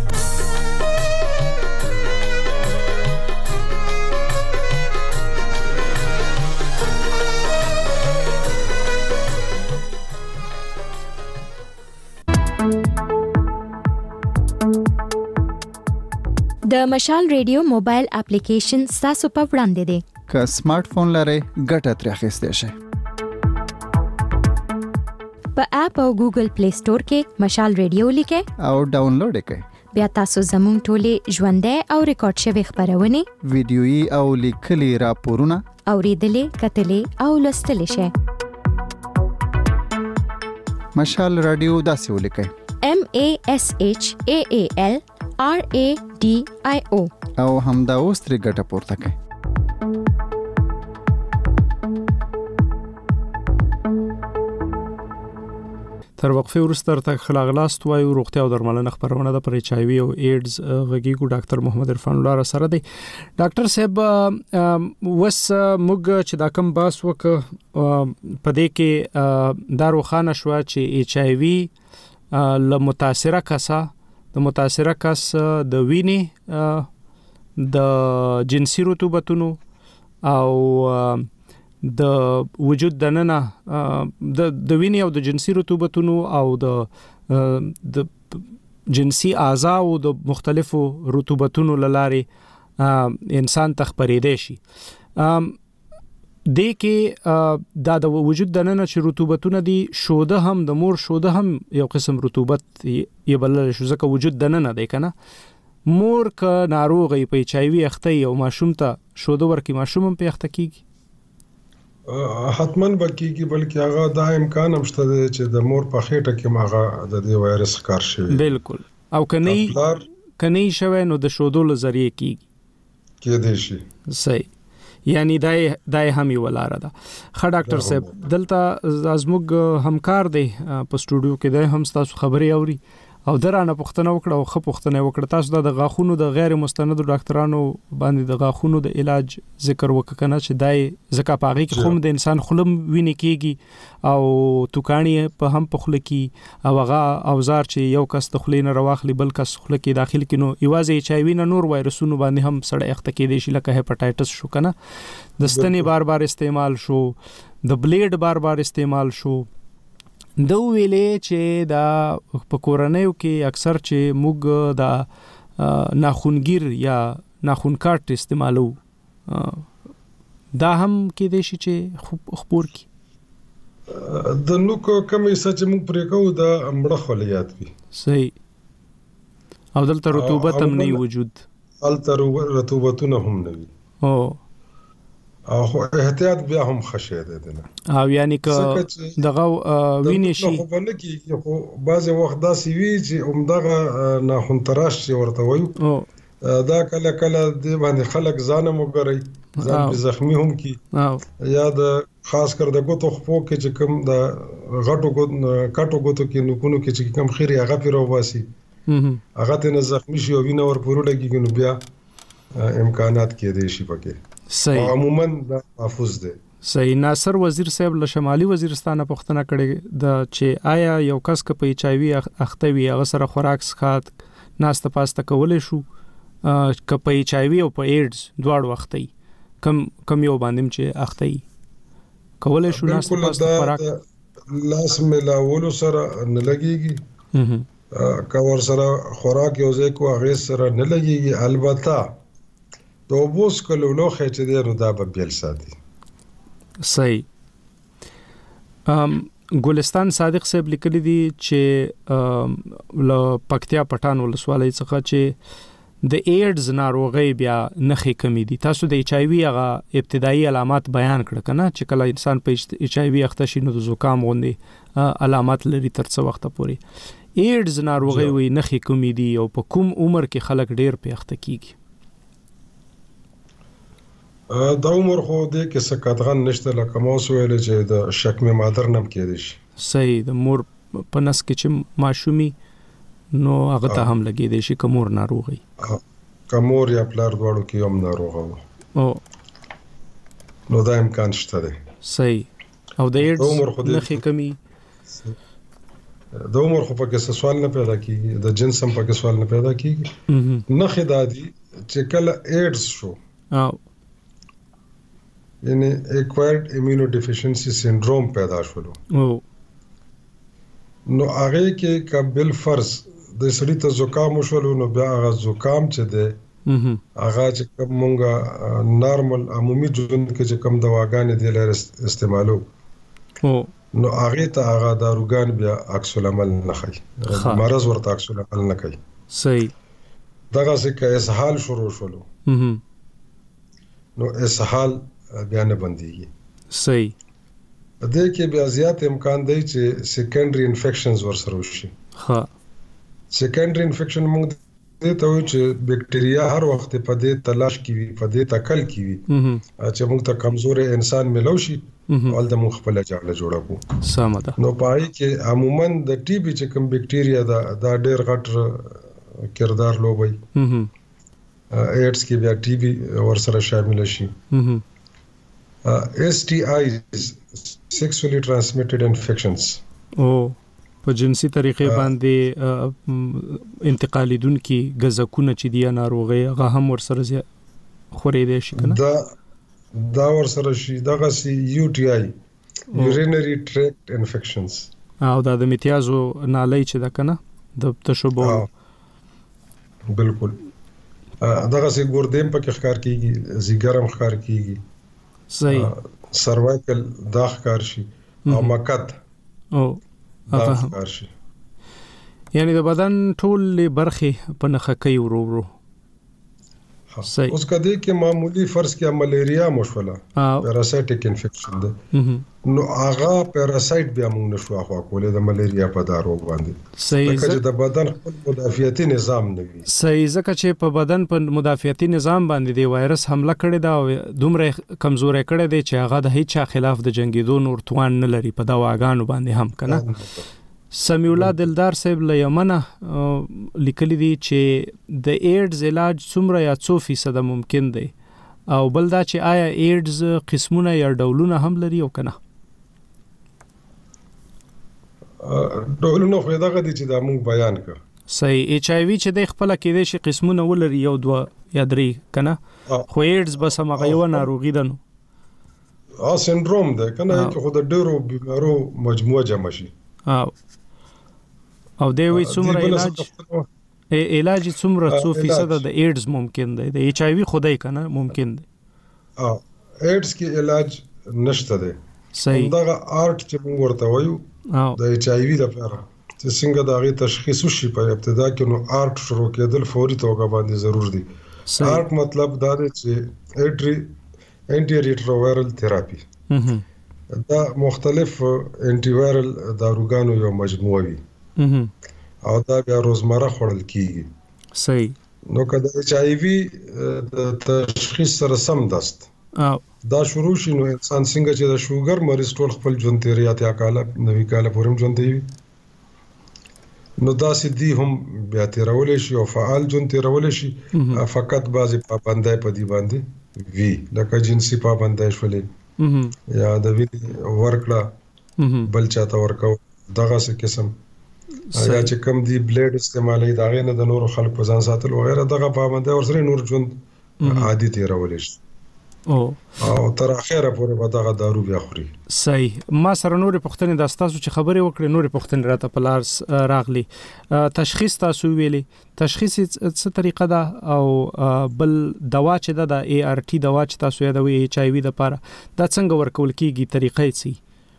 د مشال ریډیو موبایل اپلیکیشن تاسو په وړاندې دی که سمارټ فون لرئ ګټه ترې اخیستئ شئ په اپ او ګوګل پلی سٹور کې مشال ریډیو لیکئ او ډاونلوډ یې کړئ بیا تاسو زموږ ټولې ژوندۍ او ریکارډ شوي خبرونه ویډیويي او لیکلي راپورونه اوریدلې کتلې او لوستلې شئ مشال رادیو داسې ولیکئ MASHAALRADIO او همدا اوس ترې ګټه پورته کړئ تر وقفه وروسته تر خلاغلاست وایو روغتیا او درملنه خبرونه د پر ایچ آی وی او ایډز غږیګو ډاکټر محمد عرفان الله سره دی ډاکټر صاحب وس موږ چې دا کم باس وک پدې کې دارو خانه شو چې ایچ آی وی ل متاثره کسا د متاثره کس د وینې د جنسي رطوبتونو او د وجود دننه د وینې او د جنسي رطوبتونو او د جنسي اعضاء او د مختلفو رطوبتونو لاري انسان تخپریدې شي د کې د وجود دننه چې رطوبتونه دي شوده هم د مور شوده هم یو قسم رطوبت یې بلل شو ځکه وجود دننه دی کنه مور ک ناروغي په ایچ آی وی اخته یو ماشوم ته شوده ورکی ماشوم په اخته کیږي حتمن بکیږي بلکې هغه دا امکان هم شته چې د مور په خېټه کې ماغه د دې وایرس ښکار شي بالکل او کني شوی نو د شودو لزریه کیږي کې دي شي صحیح یعنی دای هم یو لاره ده خا ډاکټر صاحب دلته ازموږ همکار دی په سټوډیو کې دی هم تاسو خبري اوري او درانه پښتنه وکړه او خپ پښتنه وکړه تاسو د غاخونو د غیر مستند ډاکټرانو باندې د غاخونو د علاج ذکر وککنه چې دای زکه پاغي کې خوم د انسان خلم ویني کیږي او توکانی په هم پخله کی او هغه اوزار چې یو کس د خلینه رواخلی بل کس خله کې داخل کینو ایوازه ایچ آی وی نه نور وایرسونو باندې هم سړی اخته کې دی شي لکه هپاتایټس شو کنه د ستنې بار استعمال شو د بلیډ بار استعمال شو دو ویلې چې دا په کورنیو کې اکثر چې موږ دا ناخونګیر یا ناخون کارت استعمالو دا هم کې دي چې خبر کی د نو کومې سچ موږ پرې کوو دا امړه خلیات وي صحیح او دلته رطوبت هم نه وجود دلته رطوبتونه هم نه وي او احتیاط بیا هم خشه ده نه او یعنی که دغه ویني شي خو باندې کې خو بعض وخت دا سی وی چې عمدغه نه خون تراش ورته وایو دا کله د باندې خلک ځانم وګوري ځان زخمی هم کی یا د خاص کر د ګوتو خپو کې چې کوم د غټو ګوتو کې نکونو کې چې کوم خيري هغه پیرو واسي هغه ته زخمی شي او وینه ور پورډه کې بیا امکانات کې دي شي پکې صحیح عموما دا محفوظ دي صحیح ناصر وزیر صاحب له شمالي وزیرستان پښتنه کړي د چې آیا یو کس ک په ایچ آی وی اخته وی هغه سره خوراک څخه ناست پاسته کولې شو ک په ایچ آی وی او په ایډز دواړو وختي کم یو باندې چې اخته کولې شو ناست پاسته خوراک لاس ملاولو سره نه لګيږي کور سره خوراک یو ځای کو هغه سره نه لګيږي البته دوبوس کولو خېچ دې نو دا به بیل ساتي صحیح ګلستان صادق صاحب لیکلي دي چې ل پکتیا پټان ولسوالۍ څخه چې د ایډز ناروغي بیا نخې کمی دي تاسو د ایچ آی وی هغه ابتدایي علامات بیان کړ کنه چې کله انسان په ایچ آی وی اخته شي نو د زکام غوندي علامات لري تر څو وخت پورې ایډز ناروغي وي نخې کمی دي او په کوم عمر کې خلک ډیر په اخته کیږي دا عمر خو دې کې څه قطغن نشته لکه ما ویل چې د شکم مادر نم کېدی شي صحیح د مور په نس کې چې ماشومي نو هغه ته هم لګېدی شي که مور ناروغي که مور یا پلار دواړو کې هم ناروغه وو نو دا امکان شته دی صحیح او د ایډز نښې کمي د عمر خو پکې څه سوال نه پیدا کیږي د جنس هم پکې سوال نه پیدا کیږي نښې دا دي چې کله ایډز شو یعنی acquired immunodeficiency syndrome پیدا شولو نو هغه کې قبل فرض د سړی ته زکام وشولو نو بیا هغه زکام چې ده هغه چې کومه نارمل عمومي ژوند کې چې کوم دواګانې دي لر استعمالو نو هغه ته هغه داروګان بیا عکس العمل نه کوي مرز ورته عکس العمل نه کوي صحیح دغه څه اسهال شروع شولو نو اسهال بیا نه بنديږي صحیح دې کې بیا زیات امکان دی چې سیکنډري انفیکشنز ورسره وشي ها سیکنډري انفیکشن موږ دې ته وایو چې بکټریا هر وخت په دې تلاش کوي په دې تکل کوي چې موږ ته کمزور انسان ملو شي ول د مخ په لجاله جوړو سم ده نو پای کې عموما د ټي بي چې کوم بکټریا دا ډېر غټ کردار لوبي ایډز کې بیا ټي بي ورسره شامل شي STIs sexually transmitted infections په جنسي طریقې باندې انتقالیدونکي غزکونه چې دی ناروغي هغه هم ورسره خورېدې شي کنه دا ورسره شي دغه سي UTI urinary tract infections او دا د میتیازو نالۍ چې دا کنه د تشوبو بالکل دغه سي ګوردیم په ښکار کیږي زیګرم ښکار کیږي صحیح سروایکل دا ښکار شي او مقد هغه ښکار شي یعنی د بدن ټول برخه په نخه کوي ورو صحیح اوس کدی کې معمولی فرض کې ملیریا مشوله پیراسایټیک انفیکشن ده نو هغه پیراسایټ بیا موږ نشو اخوا کولې د ملیریا په دارو باندې صحیح چې د بدن خپل مدافعتي نظام نه وي صحیح ځکه چې په بدن په مدافعتي نظام باندې دی وایرس حمله کړی دا دومره کمزورې کړی دی چې هغه د هیڅ خلاف د جنگیدو نور توان نه لري په دواګانو باندې هم کنه سمیع الله دلدار صاحب له یمنه لیکلی دی چې د ایډز علاج څومره یا څو فیصد ممکن دی او بل دا چې آیا ایډز قسمونه یا ډولونه هم لري او کنه ډولونه خو دغه دي چې دا موږ بیان کړ صحیح ایچ آی وی چې د خپل کې د شي قسمونه ولري یو دوه یا درې کنه خو ایډز بس هغه یو ناروغي ده نو سندروم ده کنه چې خو د ډیرو بیمارو مجموعه جمع شي او دی وی څومره علاج څومره څو فیصد د ایډز ممکن دی د ایچ آی وی خدای کنه ممکن دی ایډز کې علاج نشته دی صحیح دا آرټ چې موږ ورته وایو د ایچ آی وی لپاره چې څنګه دا غي تشخیص وشي په ابتدا کې نو آرټ شروع کېدل فوري توګه باندې ضرور دي آرټ مطلب دا دی چې انټي ریټرووایرل تھراپي دا مختلف انټي وایرل داروګانو یو مجموعه وي او دا بیا روزمره خوړل کیږي صحیح نو کله ایچ آی وی د تشخیص سره سم دست دا شروع شي نو انسان څنګه چې د شوګر مریض ټول خپل ژوند تیریا ته کاله نوې کاله پورم ژوند دی نو دا سدي هم بیا تیرول شي او فعال ژوند تیرول شي فقط بعضی پابندای په دی باندې وی لکه جنسي پابندای شولې یا د وی ورکړه بل چاته ورکاو دغه څه قسم یا چې کم دی بلیډ استعمالي دا غي نه د نور خلک په ځان ساتل وغیرہ دغه پابندای ورسره نور ژوند عادي تیرول شي او تر اخره پورې به دغه دارو بیا خوري صحیح ما سره نورې پوښتنې د تاسو چې خبرې وکړې نورې پوښتنې راته په لار راغلي تشخیص تاسو ویلي تشخیص څه طریقه ده او بل دوا چې ده د ای آر ټي دوا چې تاسو یادوي ایچ آی وی د لپاره دا څنګه ورکول کیږي طریقې څه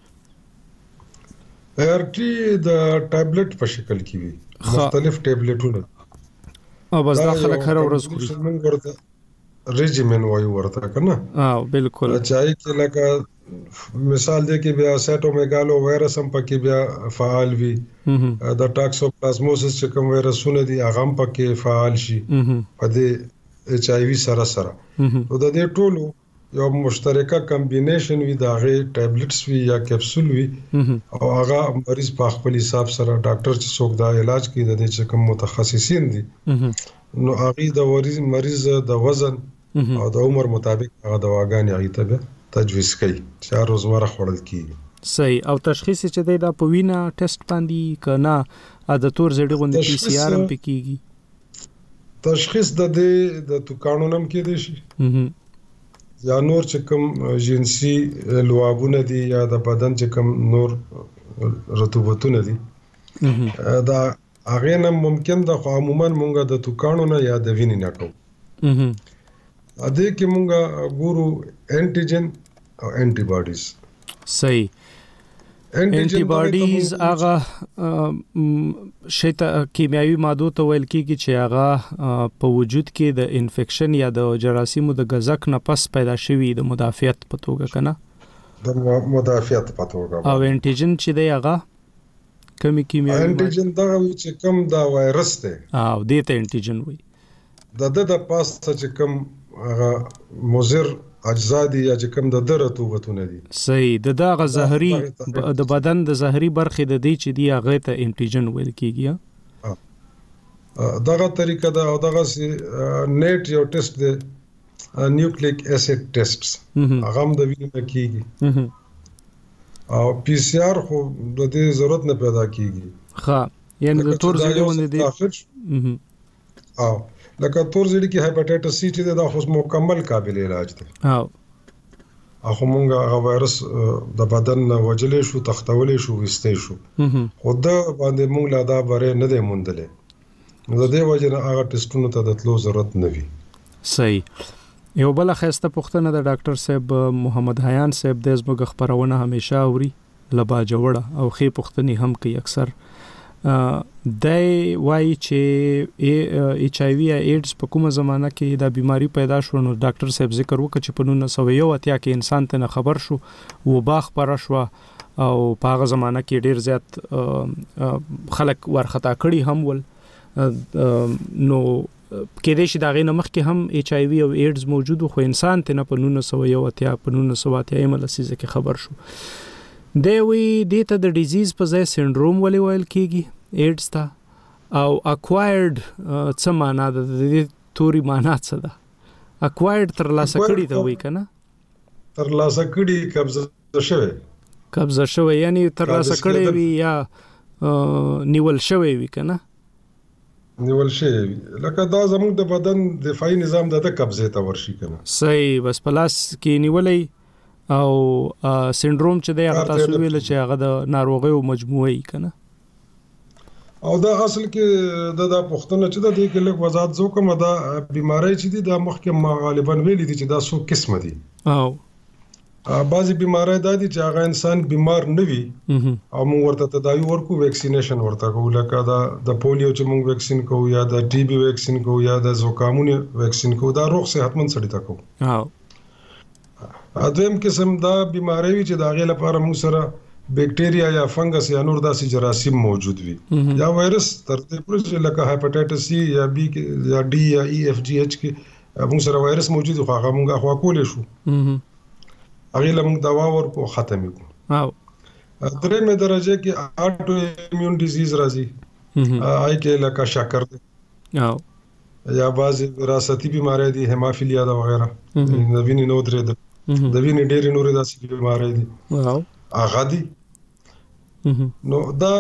ای آر ټي د ټابلیټ په شکل کې وي مختلف ټابلیټونه او بس دا خلک هر ورځ خوري ریجیمن وایو ورته کنه بالکل چای کې لکه مثال دی کې بیا سیټومیګالو وایرس هم پکې بیا فعال وي د ټاکسوپلازموسس چې کوم وایرسونه دي هغه هم پکې فعال شي په دې ایچ آی وی سره نو د دې ټولو یو مشترکه کمبینیشن وي د هغه ټابلیټس وي یا کیپسول وي او هغه مریض په خپل حساب سره ډاکټر چې څوک دا علاج کوي د دې چې کوم متخصصین دي نو هغه د مریض د وزن او د عمر مطابق هغه دواګانې هغه ته تجویز کوي چې هر روزمره خوړل کیږي. صحیح. او تشخیص چې د پوینا ټیسټ باندې کنا د تور زړی غوندې پی سی آر هم پکېږي. تشخیص د دې د توکانو نم کې دي شي یا نور چې کوم جنسي لوابونه دي یا د بدن چې کوم نور رطوبتونه دي دا هغه نه ممکن د عموما مونږه د توکانو نه یا د وینې نه کوو. ا دې کې مونږه ګورو انټیجن او انټي باډیز. صحیح. انټي باډیز هغه شیته کیمیاوي ماده ته ویل کیږي چې هغه په وجود کې د انفیکشن یا د جراثیمو د غزک نه پس پیدا شوی د مدافعت په توګه کنه د مدافعت په توګه. او انټیجن چې دی هغه کمی کیمیاوي انټیجن دا چې کوم دا وایرس دی او دې ته انټیجن وایي. د پاسته چې کوم هغه مضر اجزا دي یا چې کوم د رطوبتونه دي. صحیح. دغه زهري د بدن د زهري برخې د دې چې دی هغه ته انټیجن ویل کیږي. دغه طریقه دا او دغه نیټ یو ټیسټ دی نیوکلیک اسید ټیسټس هغه هم د وینې کیږي او پی سی آر خو د دې ضرورت نه پیدا کیږي. ها یعنی د تور زړی باندې دی او لکه تور زړی کې هپاتایټس سی چې دا خو مکمل قابل علاج دی. هغه مونږه هغه وایرس د بدن نه وجلې شو تختولې شو وستې شو خو دا باندې مونږ لا دا بره نه دی موندلې نو د دې وجه نه هغه ټیسټونو ته د تلو ضرورت نه وي. صحیح. یو بل خسته پوښتنه د ډاکټر صاحب محمد حیان صاحب د زموږ خبرونه همیشه اوري لبا جوړه او خې پوښتنې هم کوي اکثر دای وای چې ایچ آی وی یا ایډز په کومه زمانہ کې دا بیماری پیدا شو نو ډاکټر صاحب ذکر وکړ چې په 1901 کې انسان ته خبر شو وبا خبره شو او په هغه زمانہ کې ډیر زیات خلک ورخطا کړي هم ول نو کې دې چې دا غي نمخ کې هم ایچ آی وی او ایډز موجود خو انسان ته په 1901 په 1901 ملسیزه کې خبر شو. دی وی د ډیزیز په ځای سندروم ولې ویل کیږي ایډز ته او اکوایرډ څه معنا ده د دې توري معنا څه ده؟ اکوایرډ تر لاسه کړی ته وی کنه تر لاسه کړی قبضه شوی یعنی تر لاسه کړی وی یا نیول شوی وی کنه نیول شوی لکه دا زموږ د بدن دفاعي نظام د قبضه ته ورشي کنه. صحیح. بس پلاس کې نیولې او سندروم چې دی هغه تاسو ویل چې هغه د ناروغیو مجموعه ای کنه او دا اصل کې د پښتنه چې د دې کې لږ وضاحت وکم دا بیماری چې دي د مخکې غالبا ویل دي چې دا څو قسمه دي او بعضی بیماری دا دي چې هغه انسان بیمار نه وي او موږ ورته تداوی ورکو ویکسینیشن ورته کوو لکه دا د پولیو چې موږ ویکسین کوو یا د ټي بي ویکسین کوو یا د زکامونو ویکسین کوو دا روغ صحتمند سړی تا کوو. دویم قسم دا بیماری وي چې دا غي لپاره موږ سره بیکټیریا یا فنګس یا نور داسې جراثیم موجود وي یا وایرس تر دې پورې چې لکه هپاتایټس سی یا بی یا ډي یا ای اف جی ایچ کې موږ سره وایرس موجود خو هغه موږ خو کولې شو هغه لمږ دوا ورکو ختمې کو. درېمه درجه کې اټو ایمیون ډیزیز راځي آی کې لکه شکر دی یا بعض وراثتي بیماری دي هیمافیلیا دا وغیرہ د وینې نو درې د وینې ډېرې نورې داسې بیماری دي هغه دي نو دا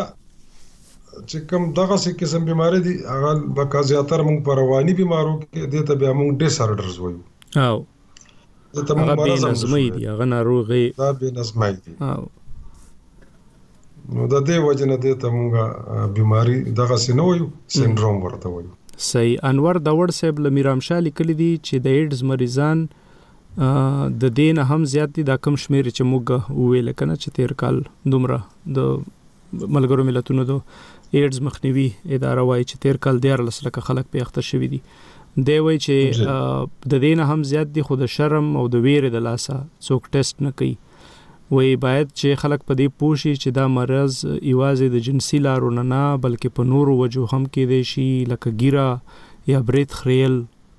چې کوم دغه څه قسم بیماری دي هغه بقا زیاتره موږ په رواني بیمارو کې د ته بیا موږ ډیس آرډرز وایو او د تمام مرز نظمي دي هغه ناروغي دا به نظمي دي او نو د دې وجنه د ته موږ بیماری دغه څه نه وایو سندروم ورته وایو. صحیح. انور داوړ صاحب لمیرام شاه لیکلی دي چې د ایډز مریضان د دین هم زیات دي دا کم شمیر چې موږ ویل کنه چې تیر کال دومره د ملګرو ملتونو د ایډز مخنیوي اداره وایي چې تیر کال 14 لک خلک په اخته شوی دي. دی وایي چې د دین هم زیات دي خو د شرم او د ویرې د لاسه څوک ټیسټ نه کوي. وایي باید چې خلک په دې پوښي چې دا مرض ایوازې د جنسي لارو نه بلکې په نورو وجو هم کې دی شي لکه ګیره یا برید خریل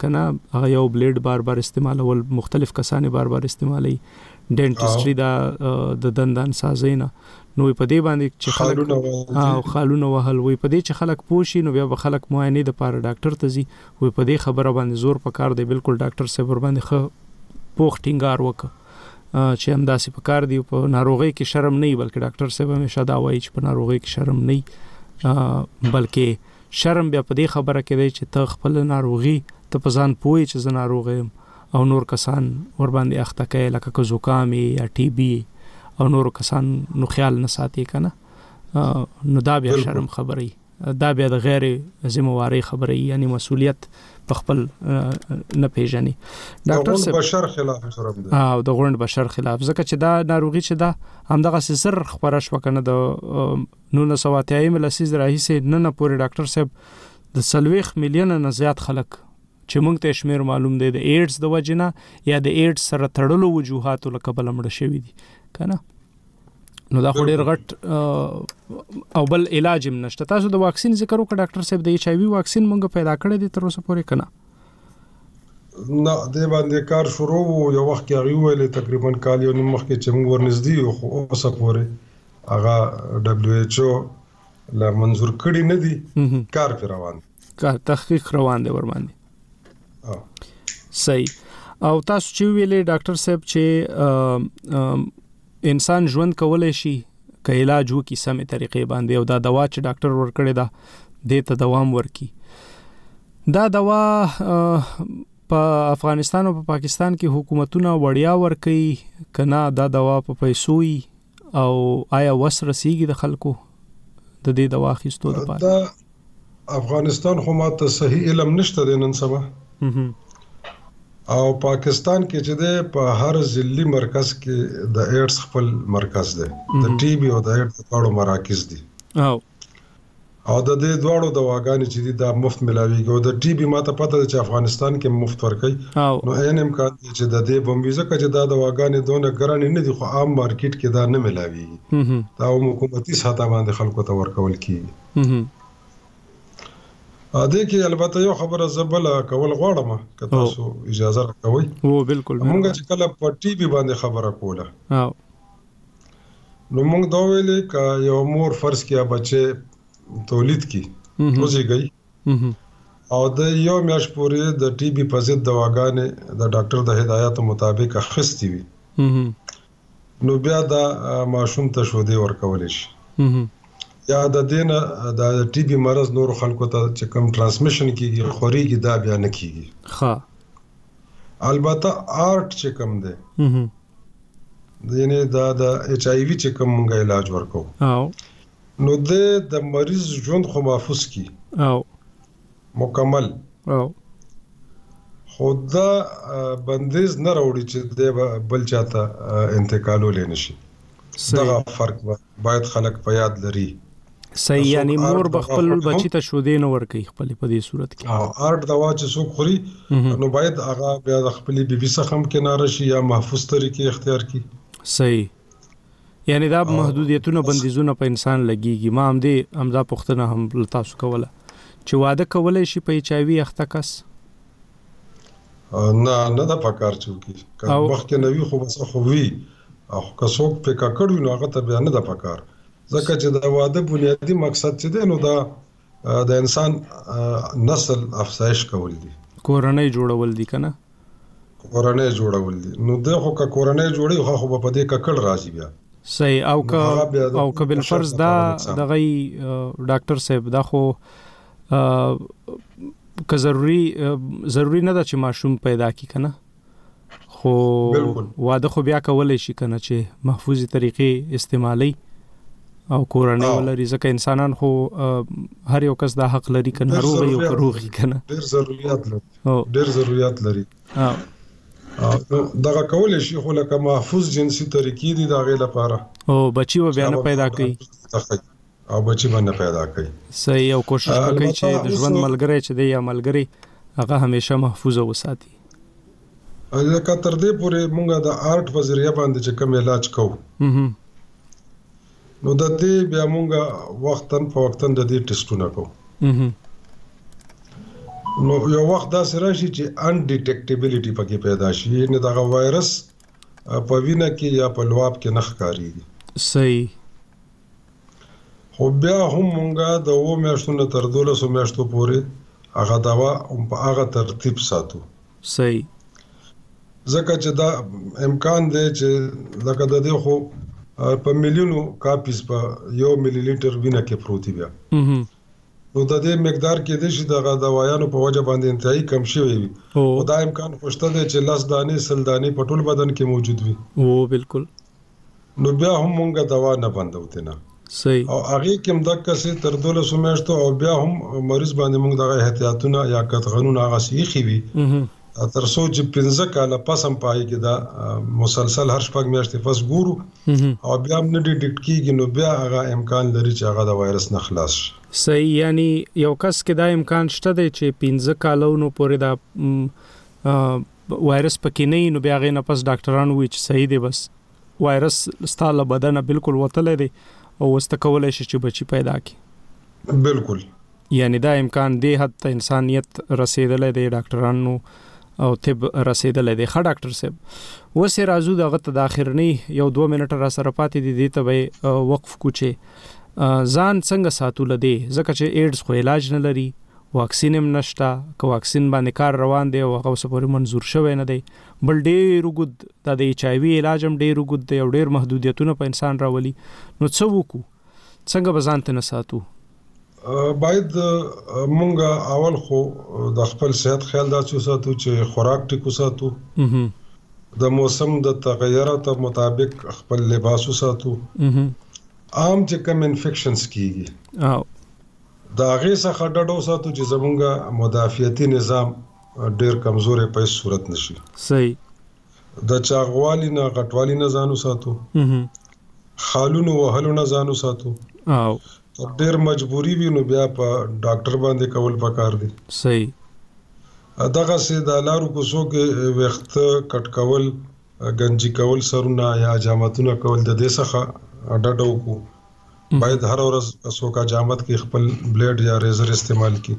کنه هغه یو بلیډ بار بار استعمالول مختلف کسان بار بار استعمالي ډینټستري دا د دندان سازینا نو په دې باندې چې خلک خالونه وهل وي په دې چې خلک پوښي نو بیا به خلک معاینه د پاره ډاکټر ته ځي وي په دې خبره باندې زور پکار دی بالکل ډاکټر صاحب ور باندې خو پوښ ټینګار وکړه چې هم داسې پکار دی په ناروغي کې شرم نه بلکې ډاکټر صاحب همیشه دا وایي چې په ناروغي کې شرم نه بلکې شرم بیا په دې خبره کې دی چې ته خپل ناروغي ته په ځان پوي چې زه ناروغ یم او نور کسان ور باندې اخته کوي لکه زکام یا ټي بي او نور کسان نو خیال نه ساتي کنه نو دا بیا شرم خبري دا بیا د غیر ذمہواری خبري یعنی مسؤلیت په خپل نه پیژني ډاکټر صاحب بشر خلاف شرم دی او د غوند بشر خلاف ځکه چې دا ناروغي چې دا همدغه سر خبره شو کنه د 1980 لسیز راهیسه نه پورې ډاکټر صاحب د 40 میلیون نه زیات خلک چې موږ ته شمیر معلوم دی د ایډز د وجنه یا د ایډز سره تړلو وجوهات لکه بل مړ شوی دي کنه نو دا خو ډیر غټ او بل علاج هم نشته تاسو د واکسین ذکر وکړه ډاکټر صاحب د HIV واکسین موږ پیدا کړی دی تر اوسه پورې کنه نه د باندې کار شروع یو وخت کې غوښوي تقریبا کال یو نیم مخکې چې موږ ورنږدې خو اوسه پورې هغه WHO لا منظور کړی نه دي کار پر روان کار تحقیق روان دی ور باندې صحیح او تاسو چې ویلې ډاکټر صاحب چې انسان ژوند کولای شي که علاج وکي سمې طریقې باندې او دا دوا چې ډاکټر ورکړي دا دې ته دوام ورکي دا دوا په افغانستان او په پاکستان کې حکومتونه وړیا ورکي کنا دا دوا په پیسو او آیا وس رسیږي د خلکو د دې دوا اخیستو لپاره دا افغانستان خو ماته صحیح علم نشته د نن سبا او پاکستان کې چې ده په هر ضلعي مرکز کې د ایډز خپل مرکز ده د ټي بي او د ایډز په مراکز دي او د دې دواړو دواګانې چې دي دا مفت ملاويږي او د ټي بي ماته پته ده چې افغانستان کې مفت ورکړي نو عین امکان دي چې د دې بمبيزه کې دا دواګانې دونه ګرانې نه دي خو عام مارکیټ کې دا نه ملاويږي دا حکومتي ساته باندې خلکو ته ورکول کیږي اده کې البته یو خبره زبل کول غواړم که تاسو اجازه راکوي او بالکل موږ چې کله په ټي بي باندې خبره کوله نو موږ دا ویلې ک یو مور فرض کیا بچي تولید کی روزي گئی او د یو میاش پورې د ټي بي په ضد دواګانې د ډاکټر د هدایت مطابق اخستې وي نو بیا دا ماشوم ته شو دی ورکول شي یا د دینه د ټي بي مرز نور خلکو ته چې کوم ترانسمیشن کیږي خوريږي دا بیا نه کیږي ها البته آرټ چې کوم ده دینه د HIV چې کوم موږ علاج ورکو نو د مریض ژوند خو محفوظ کی او مکمل او خدا بندیز نه راوړي چې د بل چاته انتقالول نشي دا فرق باید خلک په یاد لري صحیح یعنی مور بخپل بچی ته شو دین ور کوي خپل په دې صورت کې ارټ دوا چې څوک خوري نو باید هغه بیا د خپل بیبي څخه هم کې نارشي یا محفوظ طریقې اختیار کړي صحیح یعنی دا محدودیتونه بندیزونه په انسان لګيږي ما هم دې امدا پختنه هم تاسو کوله چې واده کولای شي په HIV اخته کس نه دا پکار چوکي که وخت نوې خو بس خو وی او که څوک په کاکړو نو هغه ته بیا نه دا پکار ځکه چې د واده بنیادی مقصد چې دی نو دا د انسان نسل افزایش کول دي کورنۍ جوړول دي کنه کورنۍ جوړول دي نو دغه که کورنۍ جوړي خو په دې ککړ راځي بیا صحیح او که بل فرض دا دغه ډاکټر صاحب دا خو که ضروری نه ده چې ماشوم پیدا کی کنه خو واده خو بیا کولای شي کنه چې محفوظي طریقې استعمالي او کورنۍ ولري ځکه انسانان خو هر یو کس دا حق لري کنه روغي کنه ډېر ضرورت لري دغه کولای شي خو لکه محفوظ جنسي طریقې دي دا غي لپاره او بچي و بیان پیدا کوي او بچي باندې پیدا کوي صحیح او کوشش کوي چې د ژوند ملګری چې دی یا ملګری هغه همیشه محفوظ وساتي لکه تر دې پورې مونږه د آرټ په ذریعہ باندې چې کوم علاج کوو نو د دې بیا مونږه وختن په وختن د دې ټیسټونه کوو نو یو وخت دا سره شي چې ان ډیټیکټیبিলিټي پکې پیدا شي نه دا وایرس په وینه کې یا په لواب کې نخ کاریږي صحیح خو بیا هم مونږه د 2 میاشتو نه تر 12 میاشتو پورې هغه دوا په هغه ترتیب ساتو صحیح ځکه چې دا امکان دی چې لکه د دې خو په میلیونو کاپیز په 1 ملي لیټر وینه کې پروتي بیا نو د دې مقدار کې د شي د دوايانو په وجه باندې انتهایی کم شوی وي او دا امکان خوشته دی چې لاس دانې سل دانې په ټول بدن کې موجود وي او بالکل نو بیا هم مونږه دوا نه بندوته نه صحیح او هغه کوم دغه څه تر 12 میاشتو او بیا هم مریض باندې مونږ دغه احتیاطونه یا قطغنونه هغه سیخي وي تر څو چې 15 کاله پس هم پای کې دا مسلسل هر شپږ میاشتې پس ګورو او بیا هم نه ډیټیکټ کیږي نو بیا هغه امکان لري چې هغه د وایرس نه خلاص شي صحیح یعنی یو کس کې دا امکان شته دی چې 15 کالونو پورې دا وایرس پکې نه نو بیا غي نه پس ډاکټرانو وی چې صحیح دی بس وایرس ستاله بدن بالکل وتل دی او واستکولای شي چې بچی پیدا کی بالکل یعنی دا امکان دی حتی انسانیت رسیدلې دی ډاکټرانو او طب رسیدلې دی ښه ډاکټر صاحب وسه راځو دغه ته د اخرنی یو 2 منټه را سره پاتې دي ته به وقف کوچه ځان څنګه ساتول دي ځکه چې ایډز خو علاج نه لري واکسین هم نشته که واکسین باندې کار روان دی او هغه سپوري منزور شوی نه دی بل ډېر وګد د ایچ آی وی علاج هم ډېر وګد دی او ډېر محدودیتونه په انسان راولي نو څه وکړو څنګه به ځان ته نه ساتو باید مونږه اول خو د خپل صحت خیال داسې ساتو چې خوراک ټیکو ساتو د موسم د تغیرات مطابق خپل لباس ساتو عام چې کوم انفیکشنز کیږي دا غي څخه ډډو ساتو چې زمونږه مدافعتي نظام ډېر کمزورې په صورت نشي صحیح د چاغوالي نه غټوالي نه ځانو ساتو خالونو وهلو نه ځانو ساتو او ډېر مجبوری وي نو بیا په ډاکټر باندې کول پکار دي صحیح دغه سي د لارو کوڅو کې وخت کټ کول گنجي کول سرونه یا جامتونه کول د دې څخه ډډو کو باید هر ورځ څوک جامت کې خپل بلیډ یا ریزر استعمال کی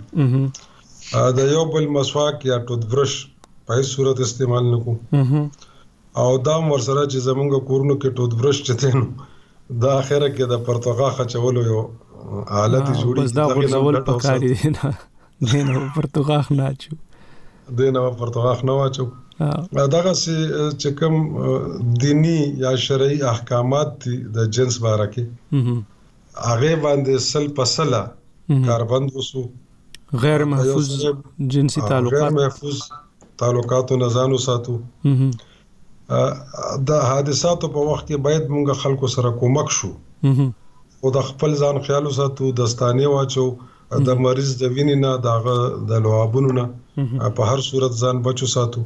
د یو بل مسواک یا ټوت برش په صورت استعمال نکو او دا ورسره چې زمونږ کورونو کې ټوت برش چته نو دا اخره کې د پرتګال خچولو یو حالت جوړی بس دا ورزول پکاري نه پرتګال نه اچو دینه پرتګال نه اچو داغه چې کوم دینی یا شرعي احکامات د جنس باره کې هغه باندې سل پسله کاربند وسو غیر محفوظ جنسي تعلقات غیر محفوظ تعلقاتو نه ځانو ساتو د حادثاتو په وخت کې باید موږ خلکو سره کومک شو او د خپل ځان خیال ساتو دستانه واچو د مریض د وینې نه د لوابونو نه په هر صورت ځان بچو ساتو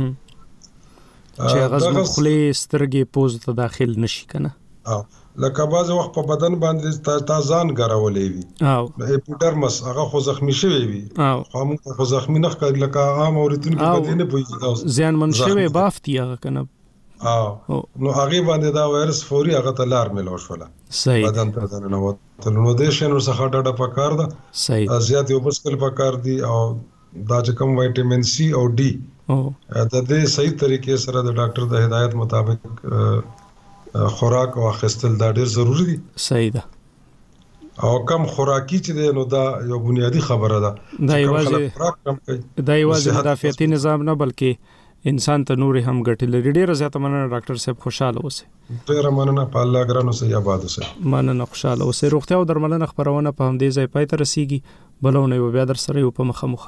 چې غزو خلی سترګې پوز ته داخل نشي کنه لکه باز وخت په بدن باندې تا ځان ګرولې وي اپیډرمس هغه خو زخمی شوی وي خو زخمی نه ښکاري لکه عام اوریدونکو په دې نه پوهیږي ځان من شوی بافتي هغه کنه نو هغه باندې دا وایرس فوري هغه ته لار ملو شوله صحیح بدن ته نه وته نو د شنو څخه ډډه پکار ده صحیح زیات یو بسکل پکار دي او دا چې کوم وټامین سی او ډي د دې صحیح طریقې سره د ډاکټر د هدایت مطابق خوراک او اخیستل دا ډېر ضروری دي صحیح ده او کم خوراکي چې دی نو دا یو بنیادی خبره ده دا یوازې مدافعتي نظام نه بلکې انسان ته نور هم ګټي لري ډېر زیاته مننه ډاکټر صاحب خوشاله اوسئ ډېر مننه په الله ګرانو سه یا باد اوسئ مننه خوشاله اوسئ روغتیا او درملنه خبرونه په همدې ځای پای ته رسیږي بلونه بیا در سره یو په مخه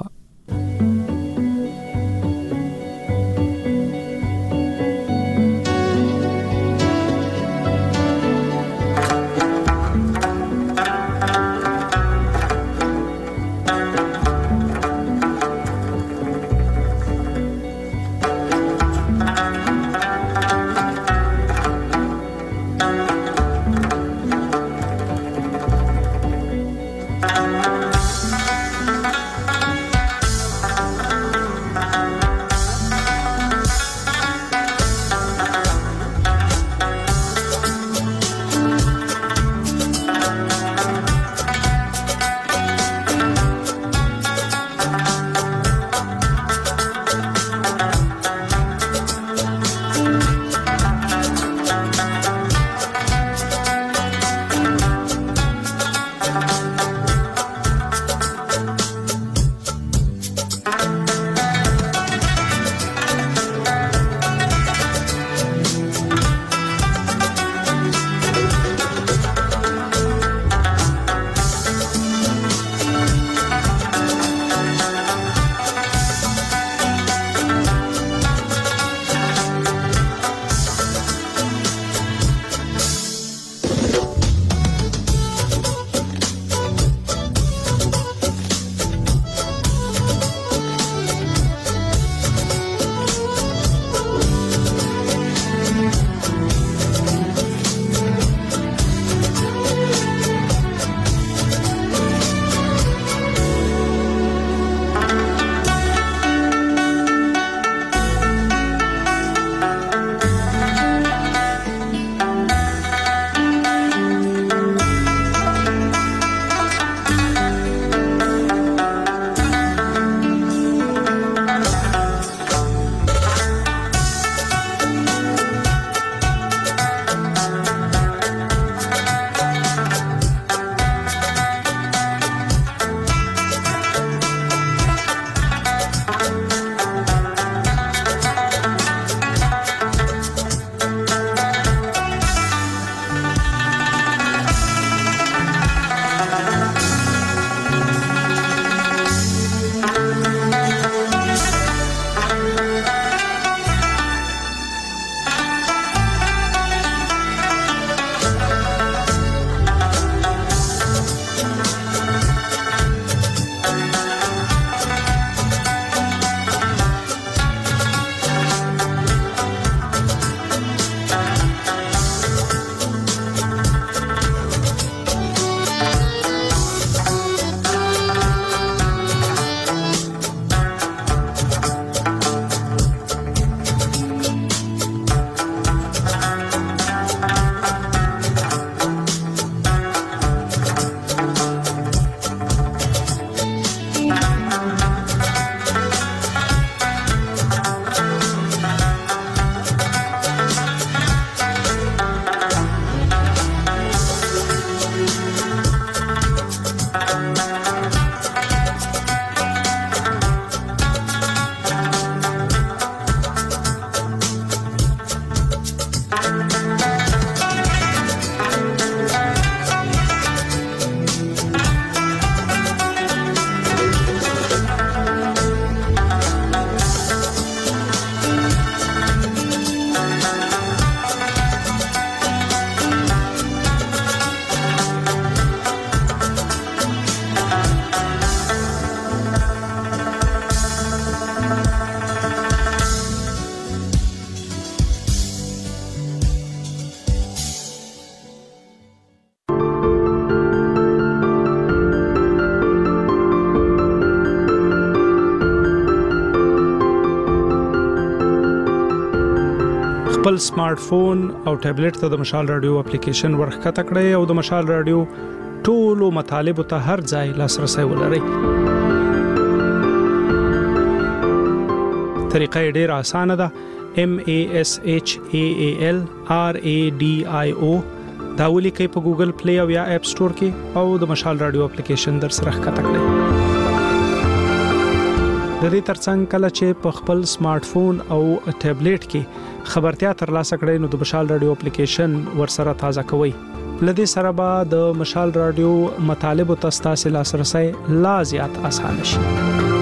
خپل سمارټ فون او ټابلیټ ته د مشال رادیو اپلیکیشن ورخکته کړئ او د مشال رادیو ټولو مطالب ته هر ځای لاسرسي ولرئ. طریقه ډېره اسانه ده. MASHAALRADIO دا ولیکئ په ګوګل پلی او یا اپ سٹور کې او د مشال رادیو اپلیکیشن در سره ښکته کړئ. د دې ترڅنګ کله چې په خپل سمارټ فون او ټابلیټ کې خبرتیا ترلاسه کړئ نو د مشال رادیو اپلیکیشن ورسره تازه کوئ. لدې سره به د مشال رادیو مطالب او تاسو لاسرسي لا زیات اسانه شي.